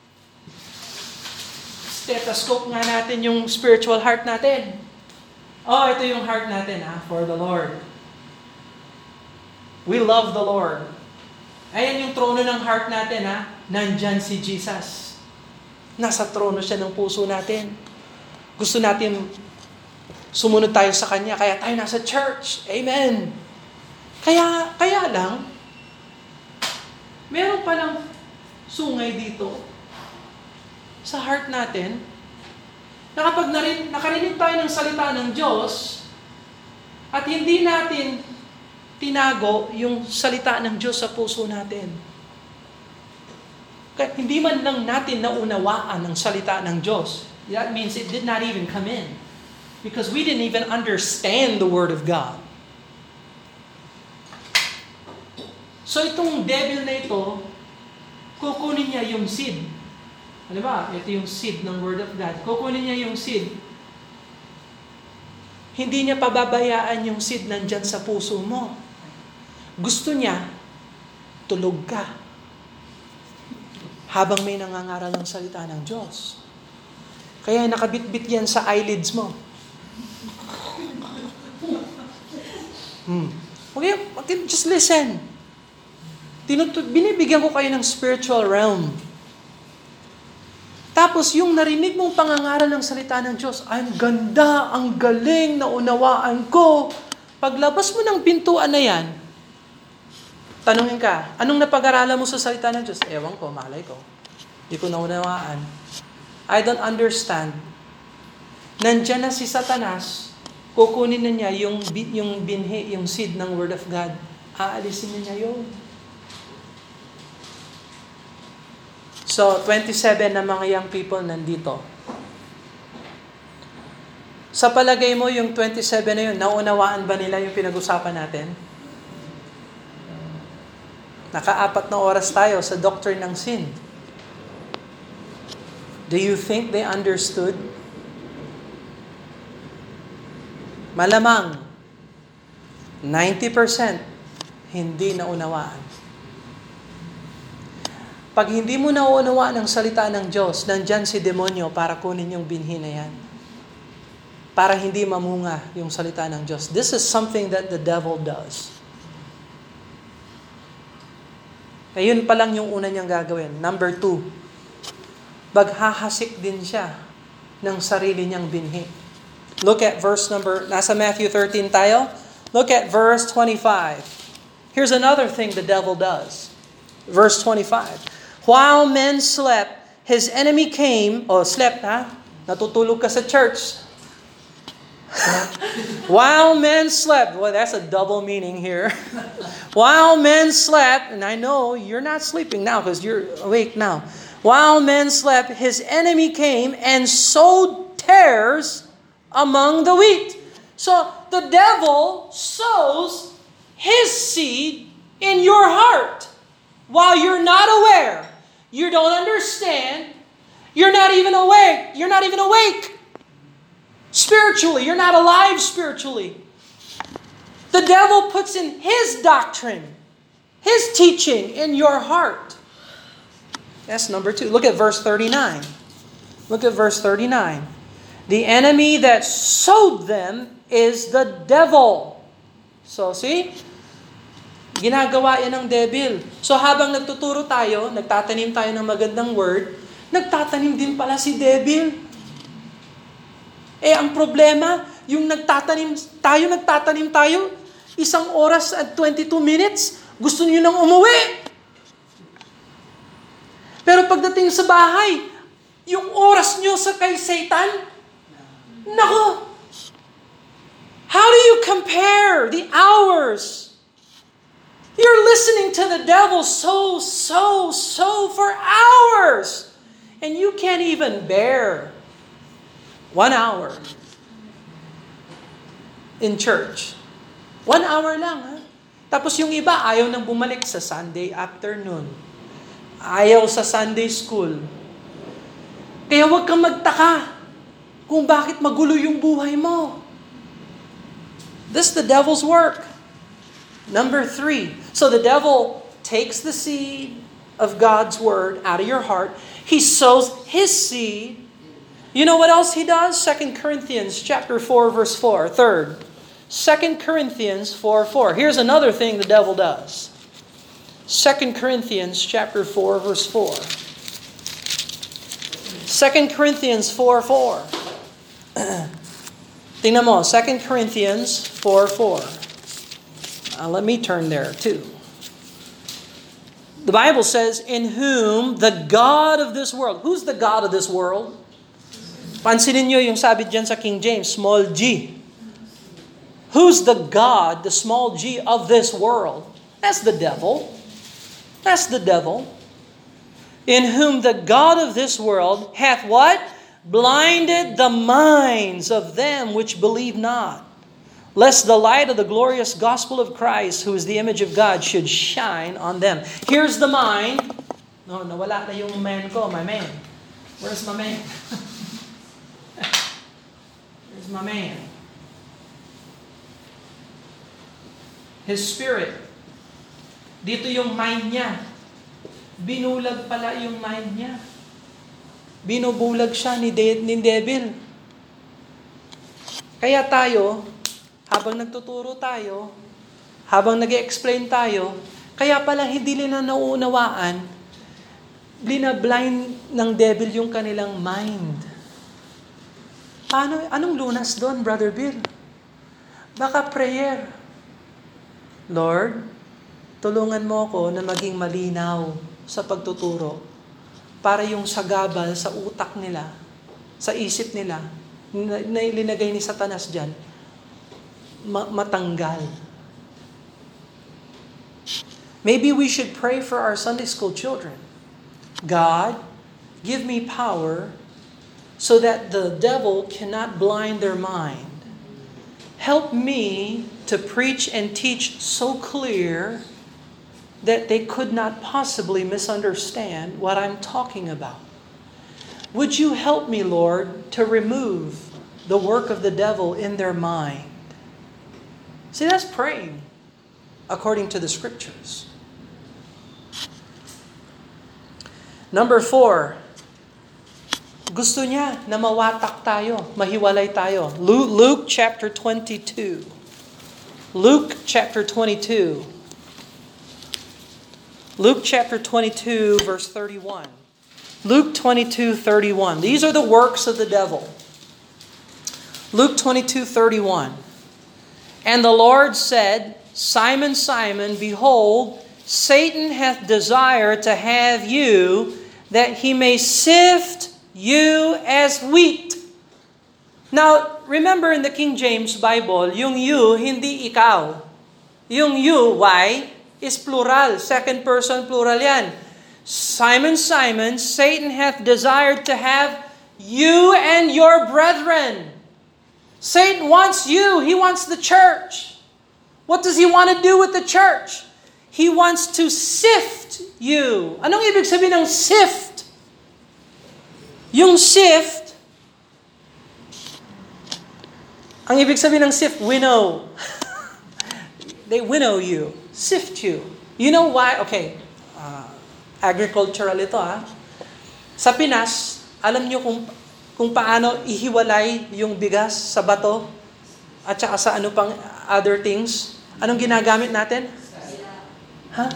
Stethoscope nga natin yung spiritual heart natin. Oh, ito yung heart natin, for the Lord. We love the Lord. Ayan yung trono ng heart natin, Nandyan si Jesus. Nasa trono siya ng puso natin. Gusto natin sumunod tayo sa Kanya, kaya tayo nasa church. Amen. Kaya lang, meron palang sungay dito sa heart natin, na kapag nakarinig tayo ng salita ng Diyos, at hindi natin tinago yung salita ng Diyos sa puso natin, kaya hindi man lang natin naunawaan ang salita ng Diyos, that means it did not even come in. Because we didn't even understand the Word of God. So itong devil na ito, kukunin niya yung seed. Ano ba? Ito yung seed ng Word of God. Kukunin niya yung seed. Hindi niya pababayaan yung seed nandyan sa puso mo. Gusto niya, tulog ka. Habang may nangangaral ng salita ng Diyos. Kaya nakabitbit yan sa eyelids mo. Okay, just listen. Binibigyan ko kayo ng spiritual realm. Tapos yung narinig mong pangangaral ng salita ng Diyos, ang ganda, ang galing, naunawaan ko. Paglabas mo ng pintuan na yan, tanungin ka, anong napag-aralan mo sa salita ng Diyos? Ewan ko, malay ko. Di ko naunawaan. I don't understand. Nandyan na si Satanas, kukunin na niya yung binhi, yung seed ng Word of God. Aalisin na niya yun. So, 27 na mga young people nandito. Sa palagay mo, yung 27 na yun, naunawaan ba nila yung pinag-usapan natin? Naka-4 na oras tayo sa doctrine ng sin. Do you think they understood? Malamang, 90% hindi naunawaan. Pag hindi mo nauunawaan ang salita ng Diyos, nandyan si demonyo para kunin yung binhi na yan. Para hindi mamunga yung salita ng Diyos. This is something that the devil does. Ayun pa lang yung una niyang gagawin. Number 2, maghahasik din siya ng sarili niyang binhi. Look at nasa Matthew 13 tayo. Look at verse 25. Here's another thing the devil does. Verse 25. While men slept, his enemy came, slept natutulog ka sa church. While men slept, well, that's a double meaning here. While men slept, and I know you're not sleeping now because you're awake now. While men slept, his enemy came and sowed tares among the wheat. So the devil sows his seed in your heart while you're not aware. You don't understand. You're not even awake. You're not even awake. Spiritually, you're not alive spiritually. The devil puts in his doctrine, his teaching in your heart. That's number 2. Look at verse 39. Look at verse 39. The enemy that sowed them is the devil. So, see? Ginagawa yan ng devil. So habang nagtuturo tayo, nagtatanim tayo ng magandang word, nagtatanim din pala si devil. Ang problema, yung nagtatanim tayo, 1 oras at 22 minutes, Gusto niyo nang umuwi. Pero pagdating sa bahay, yung oras niyo sa kay Satan, nako, how do you compare the hours? You're listening to the devil so for hours. And you can't even bear 1 hour in church. 1 hour lang, ha? Tapos yung iba, ayaw nang bumalik sa Sunday afternoon. Ayaw sa Sunday school. Kaya huwag kang magtaka kung bakit magulo yung buhay mo. This is the devil's work. Number 3. So the devil takes the seed of God's word out of your heart. He sows his seed. You know what else he does? 2 Corinthians chapter 4, verse 4. Third. 2 Corinthians 4:4. Here's another thing the devil does. 2 Corinthians chapter 4, verse 4. 2 Corinthians 4:4. Tingnan mo, 2 Corinthians 4:4. Let me turn there too. The Bible says, in whom the God of this world. Who's the God of this world? Pansinin nyo yung sabi dyan sa King James, small g. Who's the God, the small g of this world? That's the devil. That's the devil. In whom the God of this world hath what? Blinded the minds of them which believe not, lest the light of the glorious gospel of Christ, who is the image of God, should shine on them. Here's the mind. No, nawala na yung man ko, my man. Where's my man? Where's my man? His spirit. Dito yung mind niya. Binulag pala yung mind niya. Binubulag siya ni devil. Kaya tayo, habang nagtuturo tayo, habang nag-explain tayo, kaya pala hindi nila nauunawaan, blinablind ng devil yung kanilang mind. Anong lunas doon, Brother Bill? Baka prayer. Lord, tulungan mo ako na maging malinaw sa pagtuturo para yung sagabal sa utak nila, sa isip nila, na ilinagay ni Satanas dyan, matanggal. Maybe we should pray for our Sunday school children. God, give me power so that the devil cannot blind their mind. Help me to preach and teach so clear that they could not possibly misunderstand what I'm talking about. Would you help me, Lord, to remove the work of the devil in their mind? See, that's praying according to the scriptures. Number 4, gusto niya na mawatak tayo, mahiwalay tayo. Luke chapter 22. Luke chapter 22. Luke chapter 22, verse 31. Luke 22:31. These are the works of the devil. Luke 22:31. And the Lord said, Simon, Simon, behold, Satan hath desired to have you, that he may sift you as wheat. Now, remember in the King James Bible, yung you, hindi ikaw. Yung you, why, is plural. Second person plural yan. Simon, Simon, Satan hath desired to have you and your brethren. Satan wants you. He wants the church. What does he want to do with the church? He wants to sift you. Anong ibig sabihin ng sift? Yung sift, ang ibig sabihin ng sift, winnow. They winnow you, sift you. You know why? Okay, agricultural ito ha. Sa Pinas, alam nyo kung paano ihiwalay yung bigas sa bato at saka sa ano pang other things? Anong ginagamit natin? Ha?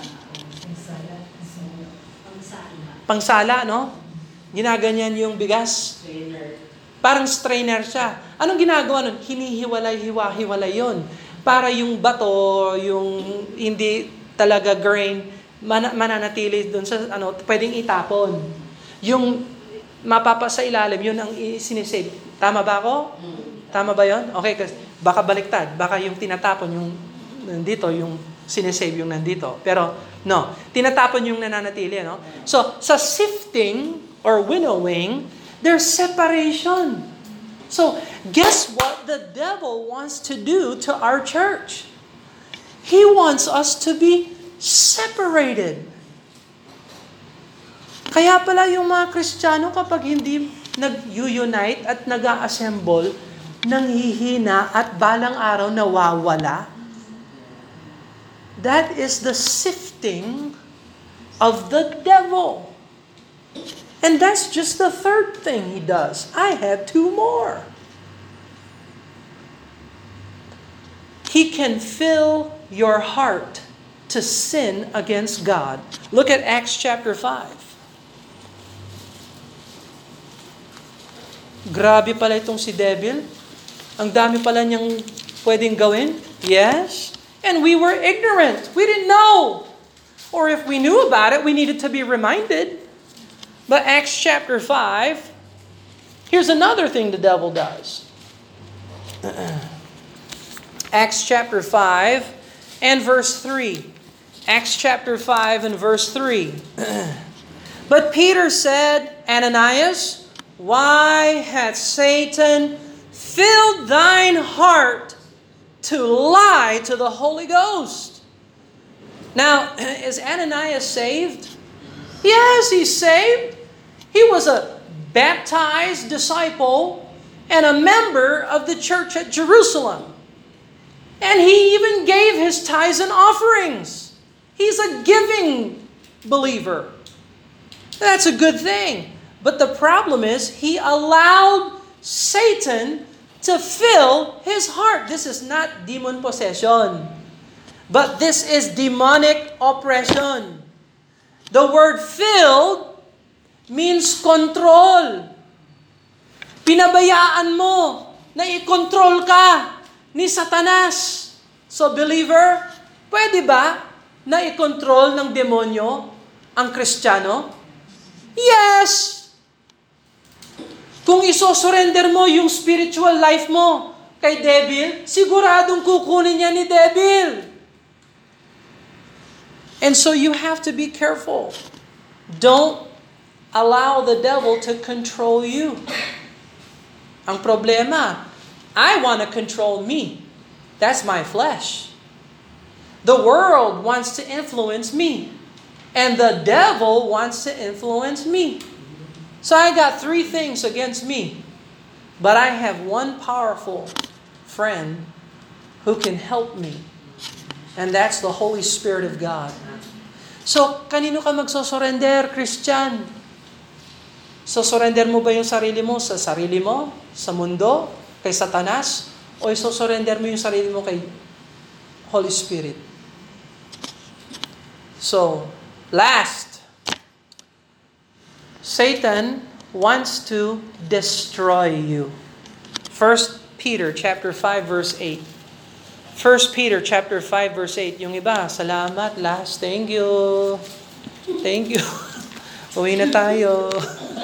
Pangsala, no? Ginaganyan yung bigas. Parang strainer siya. Anong ginagawa nun? Hinihiwalay yun. Para yung bato, yung hindi talaga grain, mananatili doon sa pwedeng itapon. Yung mapapasa ilalim, yun ang sinisave. Tama ba ako? Tama ba yun? Okay, kasi baka baliktad. Baka yung tinatapon, yung nandito, yung sinisave yung nandito. Pero, no. Tinatapon yung nananatili, no? So, sa sifting or winnowing, there's separation. So, guess what the devil wants to do to our church? He wants us to be separated. Kaya pala yung mga Kristiyano kapag hindi nag-unite at nag-assemble, nanghihina at balang araw nawawala. That is the sifting of the devil. And that's just the third thing he does. I have two more. He can fill your heart to sin against God. Look at Acts chapter 5. Grabe pala itong si Devil. Ang dami pala niyang pwedeng gawin. Yes. And we were ignorant. We didn't know. Or if we knew about it, we needed to be reminded. But Acts chapter 5, here's another thing the devil does. Acts chapter 5 and verse 3. Acts chapter 5 and verse 3. But Peter said, Ananias, why hath Satan filled thine heart to lie to the Holy Ghost? Now, is Ananias saved? Yes, he's saved. He was a baptized disciple and a member of the church at Jerusalem. And he even gave his tithes and offerings. He's a giving believer. That's a good thing. But the problem is, he allowed Satan to fill his heart. This is not demon possession, but this is demonic oppression. The word filled means control. Pinabayaan mo na i-control ka ni Satanas. So believer, pwede ba na i-control ng demonyo ang Kristiyano? Yes! Kung isosurrender mo yung spiritual life mo kay devil, siguradong kukunin niya ni devil. And so you have to be careful. Don't allow the devil to control you. Ang problema, I want to control me. That's my flesh. The world wants to influence me. And the devil wants to influence me. So I got three things against me. But I have one powerful friend who can help me. And that's the Holy Spirit of God. So, kanino ka magsosurrender, Christian? So, surrender mo ba yung sarili mo sa sarili mo, sa mundo, kay Satanas? O isosurrender mo yung sarili mo kay Holy Spirit? So, last, Satan wants to destroy you. 1 Peter chapter 5 verse 8. 1 Peter chapter 5 verse 8. Yung iba, salamat, last, thank you. Thank you. Uwi na tayo.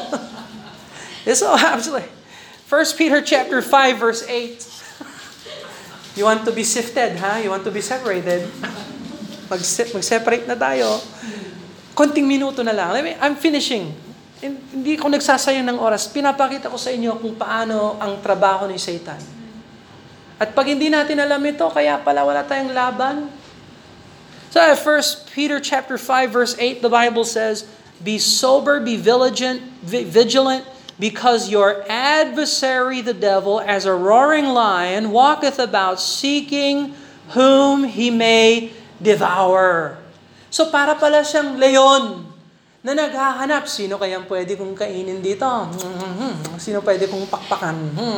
So actually, 1 Peter chapter 5 verse 8. You want to be sifted, ha? You want to be separated. Mag-separate na tayo. Konting minuto na lang. I'm finishing. Hindi ko nagsasayang ng oras. Pinapakita ko sa inyo kung paano ang trabaho ni Satan. At pag hindi natin alam ito, kaya pala wala tayong laban. So at 1 Peter chapter 5 verse 8, the Bible says, be sober, be vigilant, because your adversary the devil, as a roaring lion, walketh about seeking whom he may devour. So para pala siyang leon na naghahanap, sino kayang pwede kong kainin dito? Sino pwede kong pakpakan?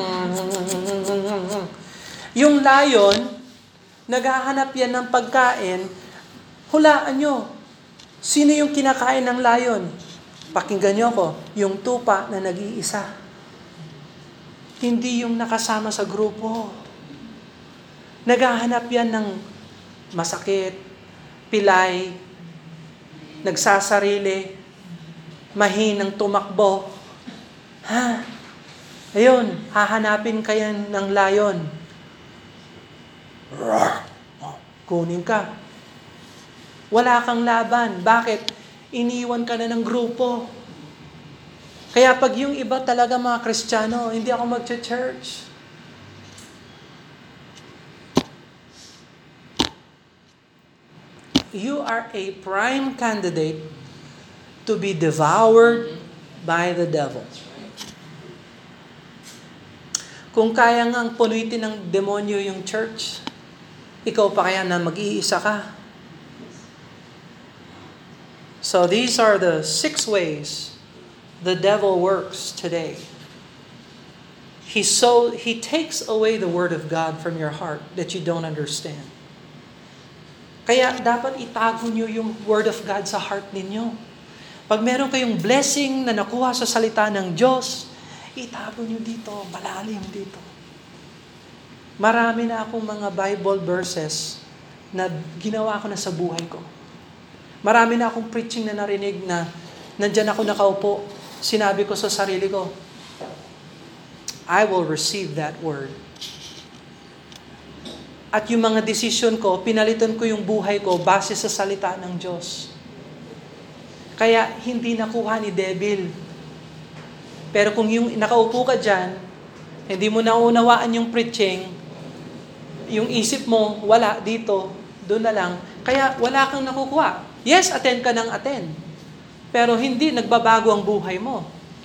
Yung lion, naghahanap yan ng pagkain, hulaan nyo, sino yung kinakain ng lion? Pakinggan nyo ko, yung tupa na nag-iisa. Hindi yung nakasama sa grupo. Naghahanap yan ng masakit, pilay, nagsasarili, mahinang tumakbo. Ayun, hahanapin kayo ng layon. Kunin ka. Wala kang laban. Bakit? Iniwan ka na ng grupo. Kaya pag yung iba talaga mga Kristiyano, hindi ako mag-church. You are a prime candidate to be devoured by the devil. Kung kaya ngang punuitin ng demonyo yung church, ikaw pa kaya na mag-iisa ka? So these are the 6 ways the devil works today. He takes away the word of God from your heart that you don't understand. Kaya dapat itago nyo yung word of God sa heart ninyo. Pag meron kayong blessing na nakuha sa salita ng Diyos, itago nyo dito, malalim dito. Marami na akong mga Bible verses na ginawa ko na sa buhay ko. Marami na akong preaching na narinig na nandyan ako nakaupo. Sinabi ko sa sarili ko, I will receive that word. At yung mga desisyon ko, pinalitan ko yung buhay ko base sa salita ng Diyos. Kaya hindi nakuha ni devil. Pero kung yung nakaupo ka dyan, hindi mo naunawaan yung preaching, yung isip mo, wala dito, doon na lang, kaya wala kang nakukuha. Yes, attend ka ng attend. Pero hindi nagbabago ang buhay mo.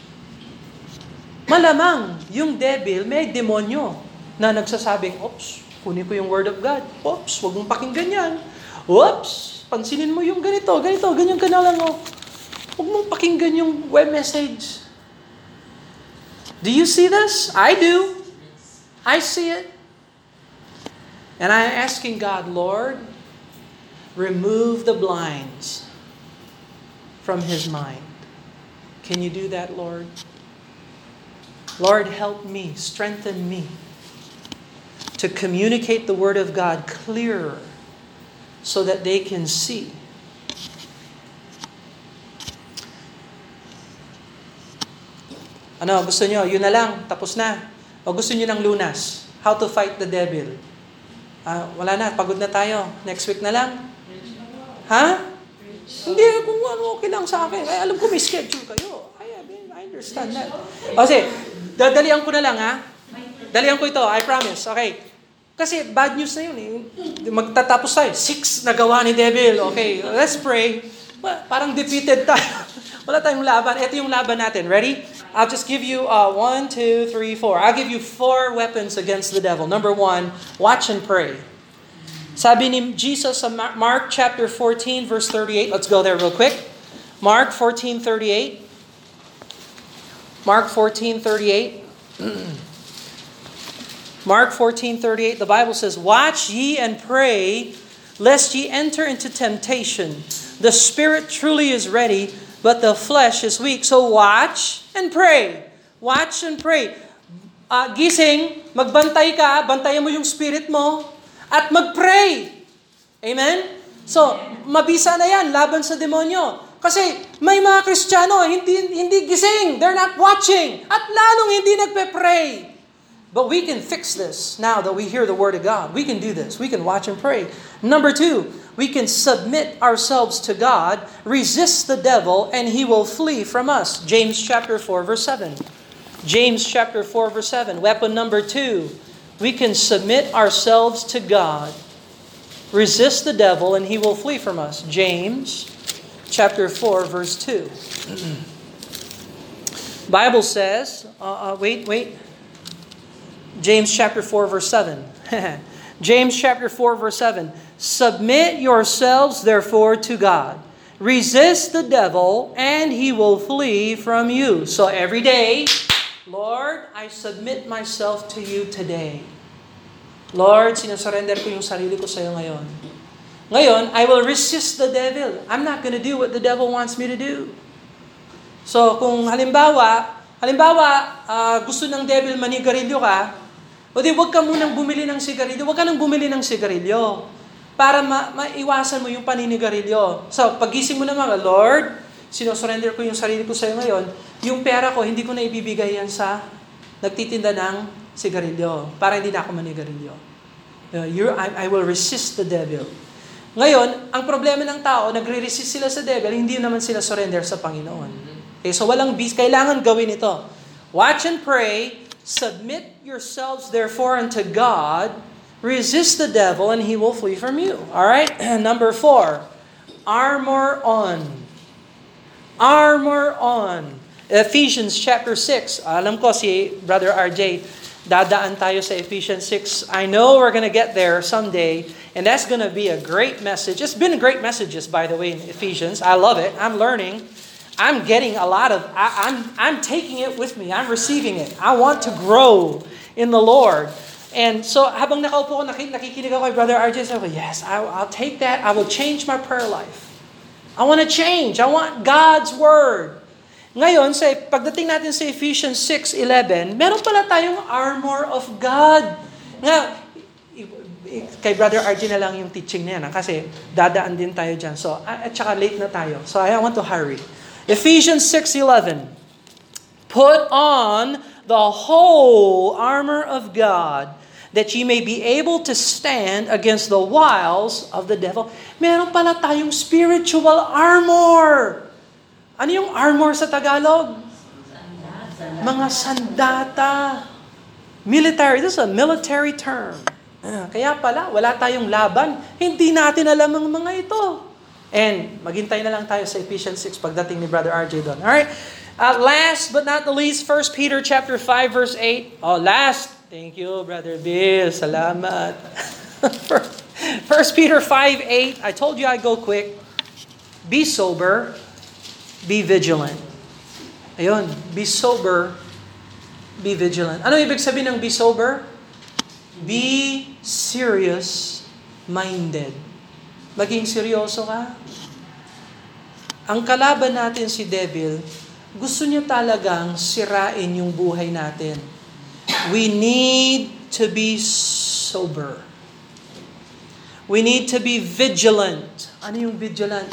Malamang, yung devil, may demonyo na nagsasabing, oops, kunin ko yung word of God. Oops, huwag mong pakinggan yan. Oops, pansinin mo yung ganito, ganyan ka na lang. Oh. Huwag mong pakinggan yung web message. Do you see this? I do. I see it. And I'm asking God, Lord, remove the blinds from his mind. Can you do that, Lord? Lord, help me, strengthen me to communicate the Word of God clearer so that they can see. Ano, gusto nyo? Yun na lang, tapos na. O gusto nyo ng lunas? How to fight the devil? Wala na, pagod na tayo. Next week na lang? Ha? Hindi, kung ano, okay lang sa akin. Ay, alam ko may schedule kayo. I understand that. Kasi, dadalian ko na lang, ha? Dalian ko ito, I promise. Okay. Kasi bad news na yun, eh. Magtatapos tayo. 6 nagawa ni devil. Okay, let's pray. Parang defeated tayo. Wala tayong laban. Ito yung laban natin. Ready? I'll just give you 1, 2, 3, 4. I'll give you 4 weapons against the devil. Number 1, watch and pray. Sabi ni Jesus sa Mark chapter 14, verse 38. Let's go there real quick. Mark 14:38. Mark 14:38. Mark 14:38. The Bible says, "Watch ye and pray, lest ye enter into temptation. The spirit truly is ready, but the flesh is weak." So watch and pray. Watch and pray. Gising, magbantay ka, bantayan mo yung spirit mo, at mag-pray. Amen? So, mabisa na yan, laban sa demonyo. Kasi may mga Kristiyano, hindi gising, they're not watching, at lalong hindi nagpe-pray. But we can fix this now that we hear the Word of God. We can do this. We can watch and pray. Number 2, we can submit ourselves to God, resist the devil, and he will flee from us. James chapter 4, verse 7. James chapter 4, verse 7. Weapon number 2, we can submit ourselves to God, resist the devil, and he will flee from us. James chapter 4, verse 2. Bible says, wait. James chapter 4, verse 7. James chapter 4, verse 7. Submit yourselves, therefore, to God. Resist the devil, and he will flee from you. So every day, Lord, I submit myself to you today. Lord, sinasurrender ko yung sarili ko sa iyo ngayon. Ngayon, I will resist the devil. I'm not going to do what the devil wants me to do. So kung halimbawa, gusto ng devil manigarilyo ka, o di, huwag ka munang bumili ng sigarilyo. Huwag ka nang bumili ng sigarilyo. para maiwasan mo yung paninigarilyo. So, pagising mo naman, Lord, sinosurrender ko yung sarili ko sa iyo ngayon, yung pera ko, hindi ko na ibibigay yan sa nagtitinda ng sigarilyo, para hindi na ako manigarilyo. I will resist the devil. Ngayon, ang problema ng tao, nagre-resist sila sa devil, hindi naman sila surrender sa Panginoon. Okay, so kailangan gawin ito. Watch and pray, submit yourselves therefore unto God, resist the devil and he will flee from you. All right? Number 4, armor on. Armor on. Ephesians chapter 6. Alam ko si Brother RJ, dadaan tayo sa Ephesians 6. I know we're going to get there someday, and that's going to be a great message. It's been great messages, by the way, in Ephesians. I love it. I'm learning. I'm getting a lot of, I'm taking it with me. I'm receiving it. I want to grow in the Lord. And so, habang nakaupo ko, nakikinig ako kay Brother RJ, sabi ko, yes, I'll take that. I will change my prayer life. I want to change. I want God's Word. Ngayon, pagdating natin sa Ephesians 6:11, meron pala tayong armor of God. Nga, kay Brother RJ na lang yung teaching niya, kasi dadaan din tayo dyan. So, at saka late na tayo. So, I want to hurry. Ephesians 6:11, put on the whole armor of God, that ye may be able to stand against the wiles of the devil. Meron pala tayong spiritual armor. Ano yung armor sa Tagalog? Mga sandata. Military. This is a military term. Kaya pala, wala tayong laban. Hindi natin alam ang mga ito. And maghintay na lang tayo sa Ephesians 6 pagdating ni Brother RJ doon. Alright? Last but not the least, 1 Peter chapter 5 verse 8. Last. Thank you, Brother Bill. Salamat. 1 Peter 5:8. I told you I'd go quick. Be sober. Be vigilant. Ayun. Be sober. Be vigilant. Ano ibig sabihin ng be sober? Be serious-minded. Maging seryoso ka. Ang kalaban natin si devil, gusto niya talagang sirain yung buhay natin. We need to be sober. We need to be vigilant. Ano yung vigilant?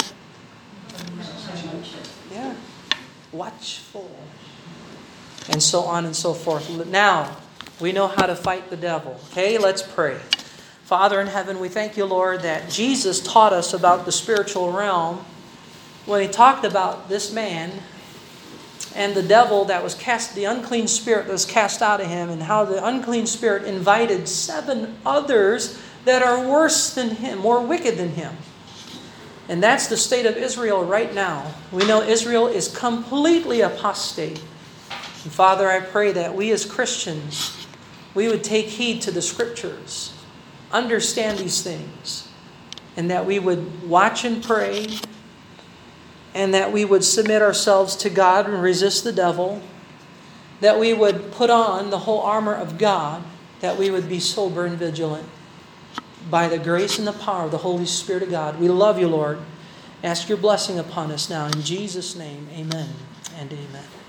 Yeah. Watchful. And so on and so forth. Now, we know how to fight the devil. Okay, let's pray. Father in heaven, we thank you, Lord, that Jesus taught us about the spiritual realm when he talked about this man and the devil that was cast, the unclean spirit that was cast out of him, and how the unclean spirit invited 7 others that are worse than him, more wicked than him. And that's the state of Israel right now. We know Israel is completely apostate. And Father, I pray that we as Christians, we would take heed to the Scriptures, understand these things, and that we would watch and pray, and that we would submit ourselves to God and resist the devil, that we would put on the whole armor of God, that we would be sober and vigilant by the grace and the power of the Holy Spirit of God. We love you, Lord. Ask your blessing upon us now. In Jesus' name, amen and amen.